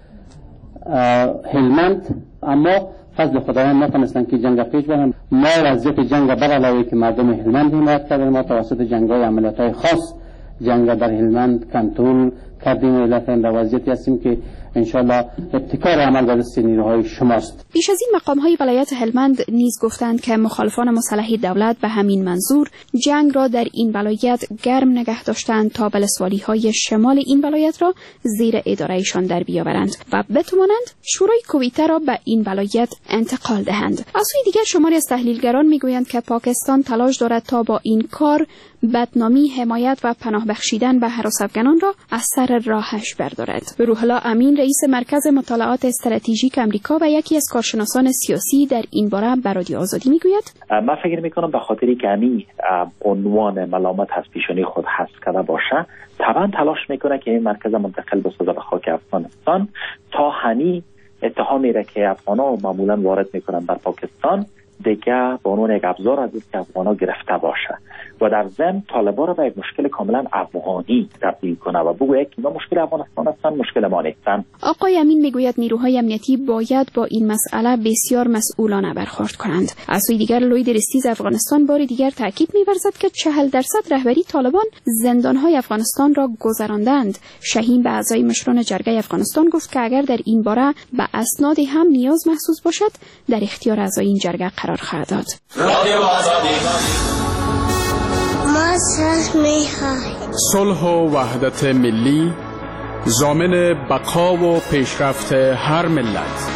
Speaker 6: هلمند، اما فضل خدایان نتونستن که جنگ پیش برن. ما وضعیت جنگ بر علاوه که مردم هلمند حمایت کردن ما توسط جنگ‌های عملیات‌های خاص جنگ در هلمند کنترل کردیم و الان در وضعیتی هستیم که انشالله ابتکار عمل در دست نیروهای شماست.
Speaker 13: بیش از این مقام‌های ولایت هلمند نیز گفتند که مخالفان مسلح دولت به همین منظور جنگ را در این ولایت گرم نگه داشتند تا ولسوالی‌های شمال این ولایت را زیر ادارهشان در بیاورند و بتوانند شورای کویته را به این ولایت انتقال دهند. از سوی دیگر شماری از تحلیلگران میگویند که پاکستان تلاش دارد تا با این کار بدنامی، حمایت و پناه بخشیدن به هراس افغانان را از سر راهش بردارد. روح الله امین رئیس مرکز مطالعات استراتژیک امریکا و یکی از کارشناسان سیاسی در این باره به رادیو آزادی میگوید
Speaker 14: من فکر میکنم به خاطری که همین عنوان ملامت از پیشانی خود حذف کرده باشه طبعا تلاش میکنه که این مرکز منتقل بسازه به خاک افغانستان تا همین اتهامی را که افغان‌ها معمولا وارد میکنن بر پاکستان دیگه به عنوان یک ابزار از که افغان‌ها گرفته باشه و در ضمن طالبان را به یک مشکل کاملا افغانی تبدیل کنه و بگوید که ما مشکل افغانستان هستن، مشکل ما نیستن.
Speaker 13: آقای امین میگوید نیروهای امنیتی باید با این مسئله بسیار مسئولانه برخورد کنند. از سوی دیگر لوید رستیز افغانستان بار دیگر تاکید می‌ورزد که چهل درصد رهبری طالبان زندان‌های افغانستان را گذراندند. شهین به اعضای مشران جرگه افغانستان گفت که اگر در این باره به اسناد هم نیاز محسوس باشد در اختیار اعضای این جرگه قرار خواهد داد.
Speaker 15: ما
Speaker 12: صلح و وحدت ملی ضامن بقا و پیشرفت هر ملت.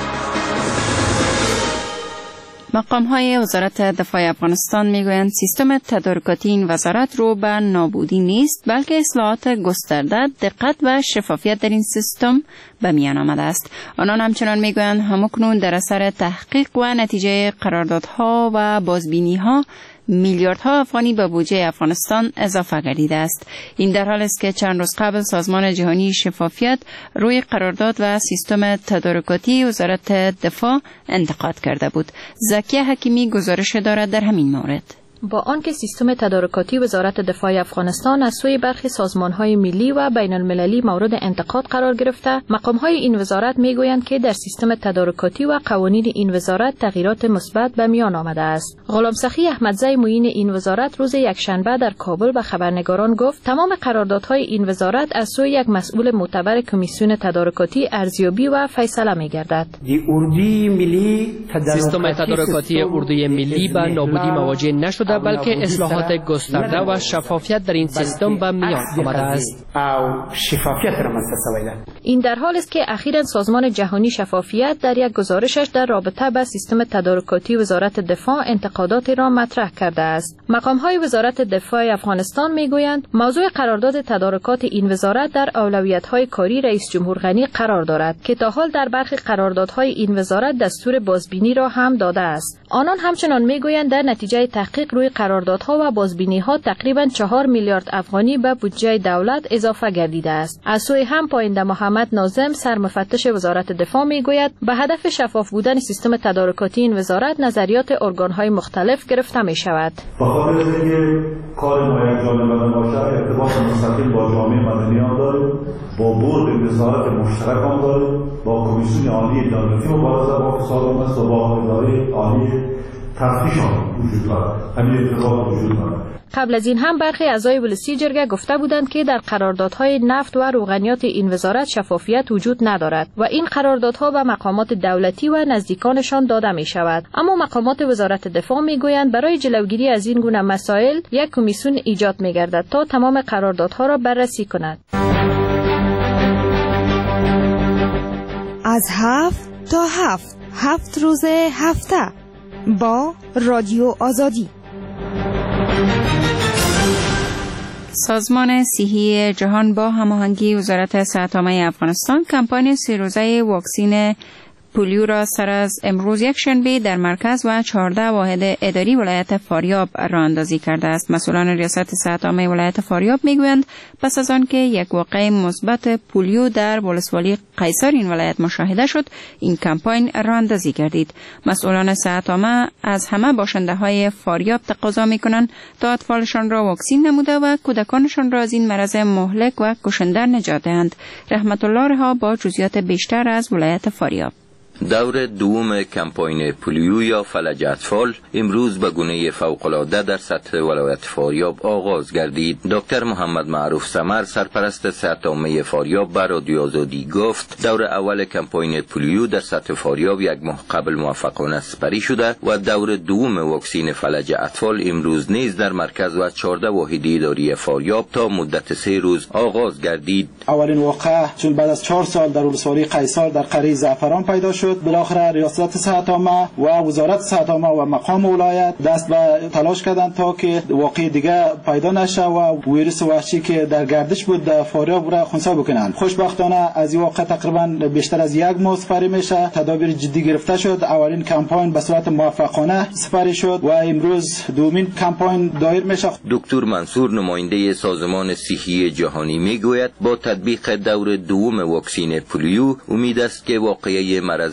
Speaker 2: مقام‌های وزارت دفاع افغانستان میگویند سیستم تدارکاتی این وزارت رو به نابودی نیست، بلکه اصلاحات گسترده، دقت و شفافیت در این سیستم به میان آمده است. آنان همچنان میگویند همکنون در اثر تحقیق و نتیجه قراردادها و بازبینی‌ها میلیاردها افغانی به بودجه افغانستان اضافه گردیده است. این در حال است که چند روز قبل سازمان جهانی شفافیت روی قرارداد و سیستم تدارکاتی وزارت دفاع انتقاد کرده بود. زکیه حکیمی گزارش دارد در همین مورد.
Speaker 16: با آنکه سیستم تدارکاتی وزارت دفاع افغانستان از سوی برخی سازمان‌های ملی و بین المللی مورد انتقاد قرار گرفته، مقام‌های این وزارت می‌گویند که در سیستم تدارکاتی و قوانین این وزارت تغییرات مثبت به میان آمده است. غلام سخی احمدزی معین این وزارت روز یکشنبه در کابل به خبرنگاران گفت تمام قراردادهای این وزارت از سوی یک مسئول معتبر کمیسیون تدارکاتی ارزیابی و فیصله می‌گردد.
Speaker 17: سیستم تدارکاتی اردوی ملی به نابودی مواجه نشده، بلکه اصلاحات گسترده و شفافیت در این سیستم به میان آمده است.
Speaker 16: این در حال است که اخیراً سازمان جهانی شفافیت در یک گزارشش در رابطه با سیستم تدارکاتی وزارت دفاع انتقاداتی را مطرح کرده است. مقام‌های وزارت دفاع افغانستان میگویند موضوع قرارداد تدارکات این وزارت در اولویت‌های کاری رئیس جمهور غنی قرار دارد که تا حال در برخی قراردادهای این وزارت دستور بازبینی را هم داده است. آنان همچنان میگویند در نتیجه تحقیق روی قراردادها و بازبینی‌ها تقریباً چهار میلیارد افغانی به بودجه دولت اضافه گردیده است. از سوی هم پاینده محمد ناظم سرمفتش وزارت دفاع میگوید به هدف شفاف بودن سیستم تدارکاتی این وزارت نظریات ارگان‌های مختلف گرفته می شود.
Speaker 24: به خاطر اینکه کار ما یک جانبه باشه، ارتباط مستقیم با جامعه مدنی هم داریم، با بورد وزارت مشترک هم داریم، با کمیسیون عالی دادرسی مبارزه با فساد و مست و با اداره عالی تفتیش هم وجود دارد. همین ارتباط وجود دارد.
Speaker 16: قبل از این هم برخی اعضای ولسی جرگه گفته بودند که در قراردادهای نفت و روغنیات این وزارت شفافیت وجود ندارد و این قراردادها به مقامات دولتی و نزدیکانشان داده می شود. اما مقامات وزارت دفاع می گویند برای جلوگیری از این گونه مسائل یک کمیسیون ایجاد می گردد تا تمام قراردادها را بررسی کند.
Speaker 25: از هفت تا هفت هفت روز هفته با رادیو آزادی.
Speaker 2: سازمان صحی جهان با هماهنگی وزارت صحت عامه افغانستان کمپاین سه روزه واکسین پولیو را سر از امروز یک شنبه در مرکز و چهارده واحد اداری ولایت فاریاب راه اندازی کرده است. مسئولان ریاست صحت عامه ولایت فاریاب میگویند پس از آن که یک واقعه مثبت پولیو در ولسوالی قیصر این ولایت مشاهده شد، این کمپاین راه اندازی گردید. مسئولان صحت عامه از همه باشنده های فاریاب تقاضا میکنند تا اطفالشان را واکسین نموده و کودکانشان را از این مرض مهلک و کشنده نجات دهند. رحمت الله رها با جزئیات بیشتر از ولایت فاریاب.
Speaker 26: دور دوم کمپاین پولیو یا فلج اطفال امروز به گونه فوق‌العاده در سطح ولایت فاریاب آغاز گردید. دکتر محمد معروف سمر سرپرست صحت عامه فاریاب به رادیو آزادی گفت دور اول کمپاین پولیو در سطح فاریاب یک ماه قبل موفقانه سپری شده و دور دوم واکسین فلج اطفال امروز نیز در مرکز و چهارده واحد اداری فاریاب تا مدت سه روز آغاز گردید.
Speaker 27: اولین واقعه چون بعد از چهار سال در ولسوالی قیصر در قریه زعفران پیدا شد، بالاخره ریاست صحت عامه و وزارت صحت عامه و مقام ولایت دست به تلاش کردند تا که واقع دیگه پیدا نشه و ویروس وحشی که در گردش بود در فاریاب را خنثی بکنند. خوشبختانه از این واقع تقریبا بیشتر از یک ماه سپری میشه. تدابیر جدی گرفته شد. اولین کمپاین به صورت موفقانه سپری شد و امروز دومین کمپاین دایر میشه.
Speaker 26: دکتر منصور نماینده سازمان صحی جهانی میگوید با تطبیق دور دوم واکسین پولیو امید است که واقعه مرض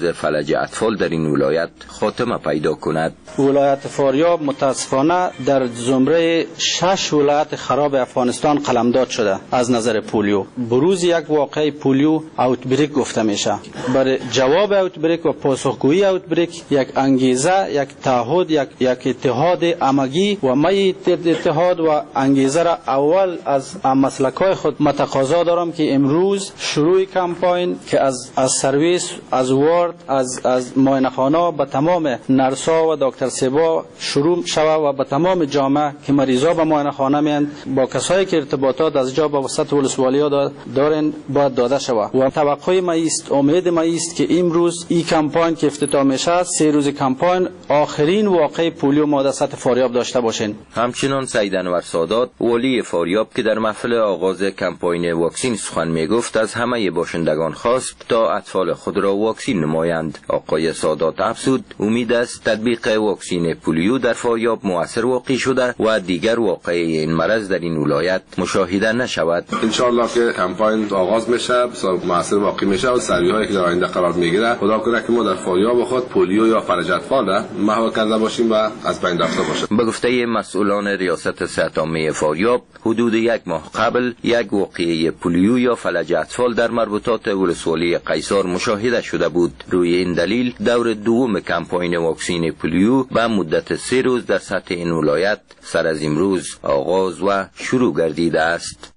Speaker 26: فلج اطفال در این ولایت خاتمه پیدا کند.
Speaker 27: ولایت فاریاب متاسفانه در زمره شش ولایت خراب افغانستان قلمداد شده از نظر پولیو. بروز یک واقعه پولیو اوتبریک گفته میشه. برای جواب اوتبریک و پاسخگویی اوتبریک یک انگیزه، یک تعهد، یک یک اتحاد همگی و می اتحاد و انگیزه را اول از مسلک‌های خود متقاضا دارم که امروز شروع کمپاین که از از سرویس، از وارد، از از معاینه‌خانه به تمام نرسا و دکتر سیبا شروع شود و به تمام جامعه که مریضا به معاینه‌خانه میاند با کسایی که ارتباطات از جا به وسط ولسوالی‌ها دارن باید داده شود و توقع ما است، امید ما است که امروز این کمپاین که افتتاح میشه، سه روز کمپاین آخرین واقعه پولیو ما سطح فاریاب داشته باشین.
Speaker 26: همچنان سید انور سادات والی فاریاب که در محفل آغاز کمپاین واکسین سخن میگفت از همه باشندگان خواست تا اطفال خود را واکسین نمایند. آقای سادات افزود امید است تطبیق واکسین پولیو در فاریاب مؤثر واقع شده و دیگر واقعه این مرض در این ولایت مشاهده نشود.
Speaker 8: ان شاء الله که کمپاین آغاز میشه، مؤثر واقع میشه و سریعی که در آینده قرار میگیره خدا کنه که ما در فاریاب خود پولیو یا فلج اطفال محو کرده باشیم و از بین رفته باشه.
Speaker 26: به گفته مسئولان ریاست صحت عامه فاریاب حدود یک ماه قبل یک واقعه پولیو یا فلج اطفال در مربوطات ولسوالی قیصر مشاهده شده بود. روی این دلیل دور دوم کمپاین واکسین پولیو به مدت سه روز در سطح این ولایت سر از امروز آغاز و شروع گردیده است.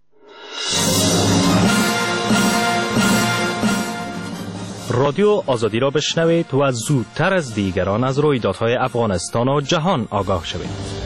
Speaker 11: رادیو آزادی را بشنوید و زودتر از دیگران از رویدادهای افغانستان و جهان آگاه شوید.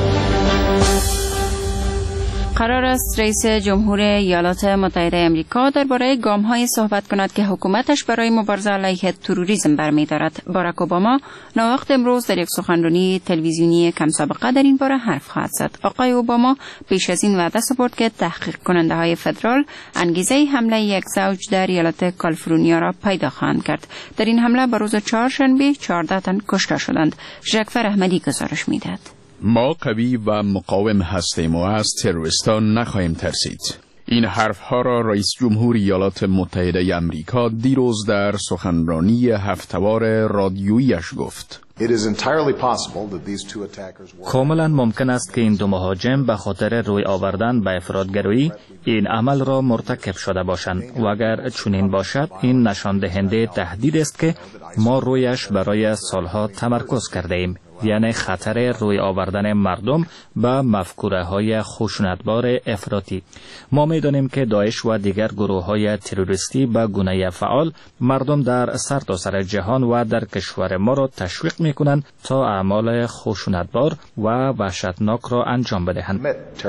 Speaker 2: قرار است رئیس جمهور ایالات متحده آمریکا درباره گام‌های صحبت کند که حکومتش برای مبارزه علیه تروریسم برمی‌دارد. باراک اوباما ناوقت امروز در یک سخنرانی تلویزیونی کم سابقه در این باره حرف خواهد زد. آقای اوباما پیش از این وعده سپرد که تحقیق کننده‌های فدرال انگیزه حمله یک زوج در ایالت کالیفرنیا را پیدا خواهند کرد. در این حمله به روز چهارشنبه چهارده تن کشته شدند. ژکفر احمدی گزارش می‌دهد.
Speaker 12: ما قوی و مقاوم هستیم و از تروریستان نخواهیم ترسید. این حرفها را رئیس جمهور ایالات متحده آمریکا دیروز در سخنرانی هفته‌وار رادیویی‌اش گفت.
Speaker 4: کاملا ممکن است که این دو مهاجم به خاطر روی آوردن به افراطگرایی این عمل را مرتکب شده باشند و اگر چنین باشد این نشان دهنده تهدید است که ما رویش برای سالها تمرکز کرده ایم، یعنی خطر روی آوردن مردم به مفکوره های خشونتبار افراطی. ما می‌دانیم که داعش و دیگر گروه های تروریستی به گونه فعال مردم در سرتاسر جهان و در کشور ما را تشویق می‌کنند تا اعمال خشونتبار و وحشتناک را انجام بدهند.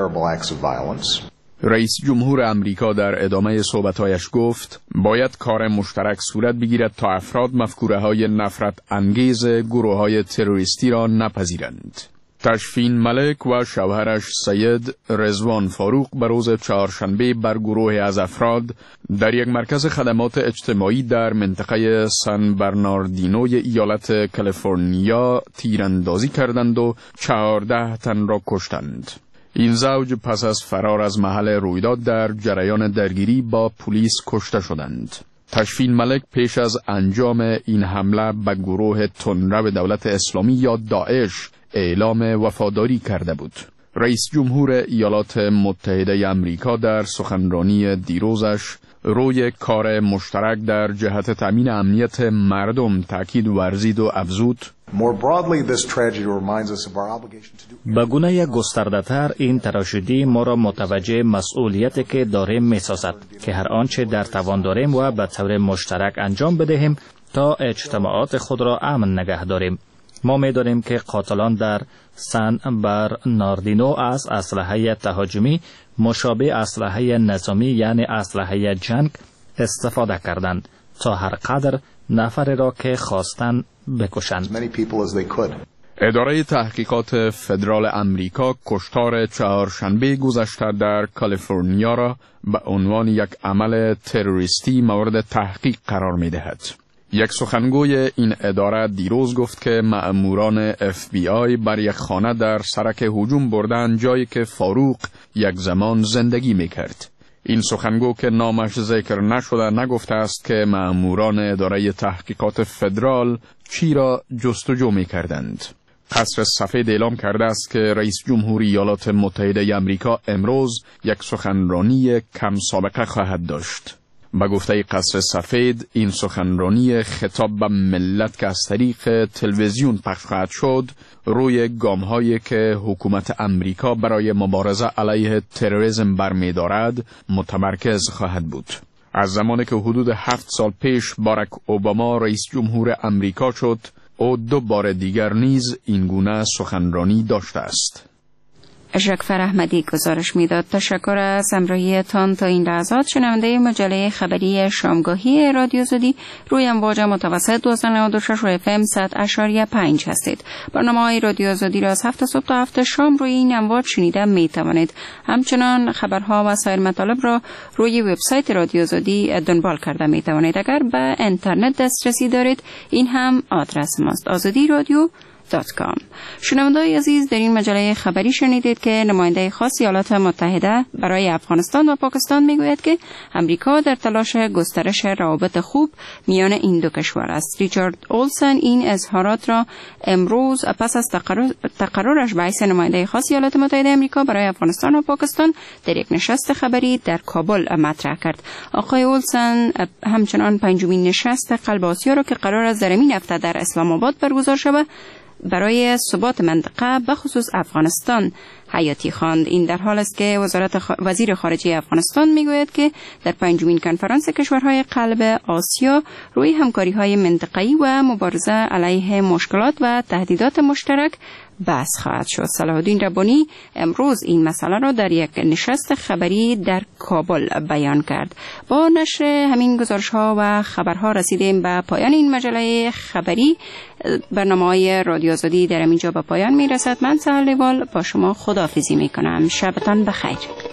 Speaker 12: رئیس جمهور امریکا در ادامه صحبت‌هایش گفت باید کار مشترک صورت بگیرد تا افراد مفکوره‌های نفرت انگیز گروه‌های تروریستی را نپذیرند. تشفین ملک و شوهرش سید رضوان فاروق به روز چهارشنبه بر گروهی از افراد در یک مرکز خدمات اجتماعی در منطقه سان برناردینوی ایالت کالیفرنیا تیراندازی کردند و چهارده تن را کشتند. این زوج پس از فرار از محل رویداد در جریان درگیری با پلیس کشته شدند. تشفین ملک پیش از انجام این حمله به گروه تندرو دولت اسلامی یا داعش اعلام وفاداری کرده بود. رئیس جمهور ایالات متحده آمریکا در سخنرانی دیروزش روی کار مشترک در جهت تامین امنیت مردم تاکید ورزید و افزود
Speaker 4: به گونه گسترده‌تر این تراژدی ما را متوجه مسئولیتی که داریم می‌سازد که هر آنچه در توان داریم و به طور مشترک انجام بدهیم تا اجتماعات خود را امن نگه داریم. ما می‌دانیم که قاتلان در سان برناردینو از اسلحه تهاجمی مشابه اسلحه نظامی یعنی اسلحه جنگ استفاده کردند تا هر قدر نفر را که خواستند بکشند.
Speaker 12: اداره تحقیقات فدرال امریکا کشتار چهارشنبه گذشته در کالیفرنیا را به عنوان یک عمل تروریستی مورد تحقیق قرار می‌دهد. یک سخنگوی این اداره دیروز گفت که مأموران اف بی آی بر یک خانه در سرک هجوم بردند جایی که فاروق یک زمان زندگی می‌کرد. این سخنگو که نامش ذکر نشده نگفته است که مأموران اداره تحقیقات فدرال چی را جستجو می کردند. قصر سفید اعلام کرده است که رئیس جمهور ایالات متحده آمریکا امروز یک سخنرانی کم سابقه خواهد داشت. به گفته قصر سفید این سخنرانی خطاب به ملت که از طریق تلویزیون پخش خواهد شد روی گام‌هایی که حکومت امریکا برای مبارزه علیه تروریسم برمی‌دارد متمرکز خواهد بود. از زمانی که حدود هفت سال پیش باراک اوباما رئیس جمهور امریکا شد، او دو بار دیگر نیز این گونه سخنرانی داشته است.
Speaker 2: ژکفر احمدی گزارش میداد. تشکر از همراهیتان تا این لحظات. شنونده مجله خبری شامگاهی رادیو زدی روی امواج متوسط دویست و نود و شش و اف ام صد اشاریه پنج هستید. برنامه‌های رادیو زدی را از هفت صبح تا هفت شام روی این امواج شنیده می توانید. همچنان خبرها و سایر مطالب را روی وبسایت رادیو زدی دنبال کرده می توانید. اگر به اینترنت دسترسی دارید این هم آدرس ماست: آزادی رادیو دات کام. شنونده‌های عزیز، در این مجله خبری شنیدید که نماینده خاص ایالات متحده برای افغانستان و پاکستان میگوید که امریکا در تلاش گسترش روابط خوب میان این دو کشور است. ریچارد اولسن این اظهارات را امروز پس از تقرر تقررش به حیث نماینده خاص ایالات متحده آمریکا برای افغانستان و پاکستان در یک نشست خبری در کابل مطرح کرد. آقای اولسن همچنان پنجمین نشست قلب آسیا را که قرار است در این هفته در اسلام آباد برگزار شود برای ثبات منطقه به خصوص افغانستان حیاتی خواند. این در حال است که وزارت خ... وزیر خارجه افغانستان میگوید که در پنجمین کنفرانس کشورهای قلب آسیا روی همکاری‌های منطقه‌ای و مبارزه علیه مشکلات و تهدیدات مشترک بحث خواهد شد. صلاح الدین ربانی امروز این مسئله را در یک نشست خبری در کابل بیان کرد. با نشر همین گزارش‌ها و خبرها رسیدیم به پایان این مجله خبری. برنامه‌های رادیو آزادی در اینجا به پایان میرسد. من سهر لیوال با شما خداحافظی میکنم. شبتان بخیر.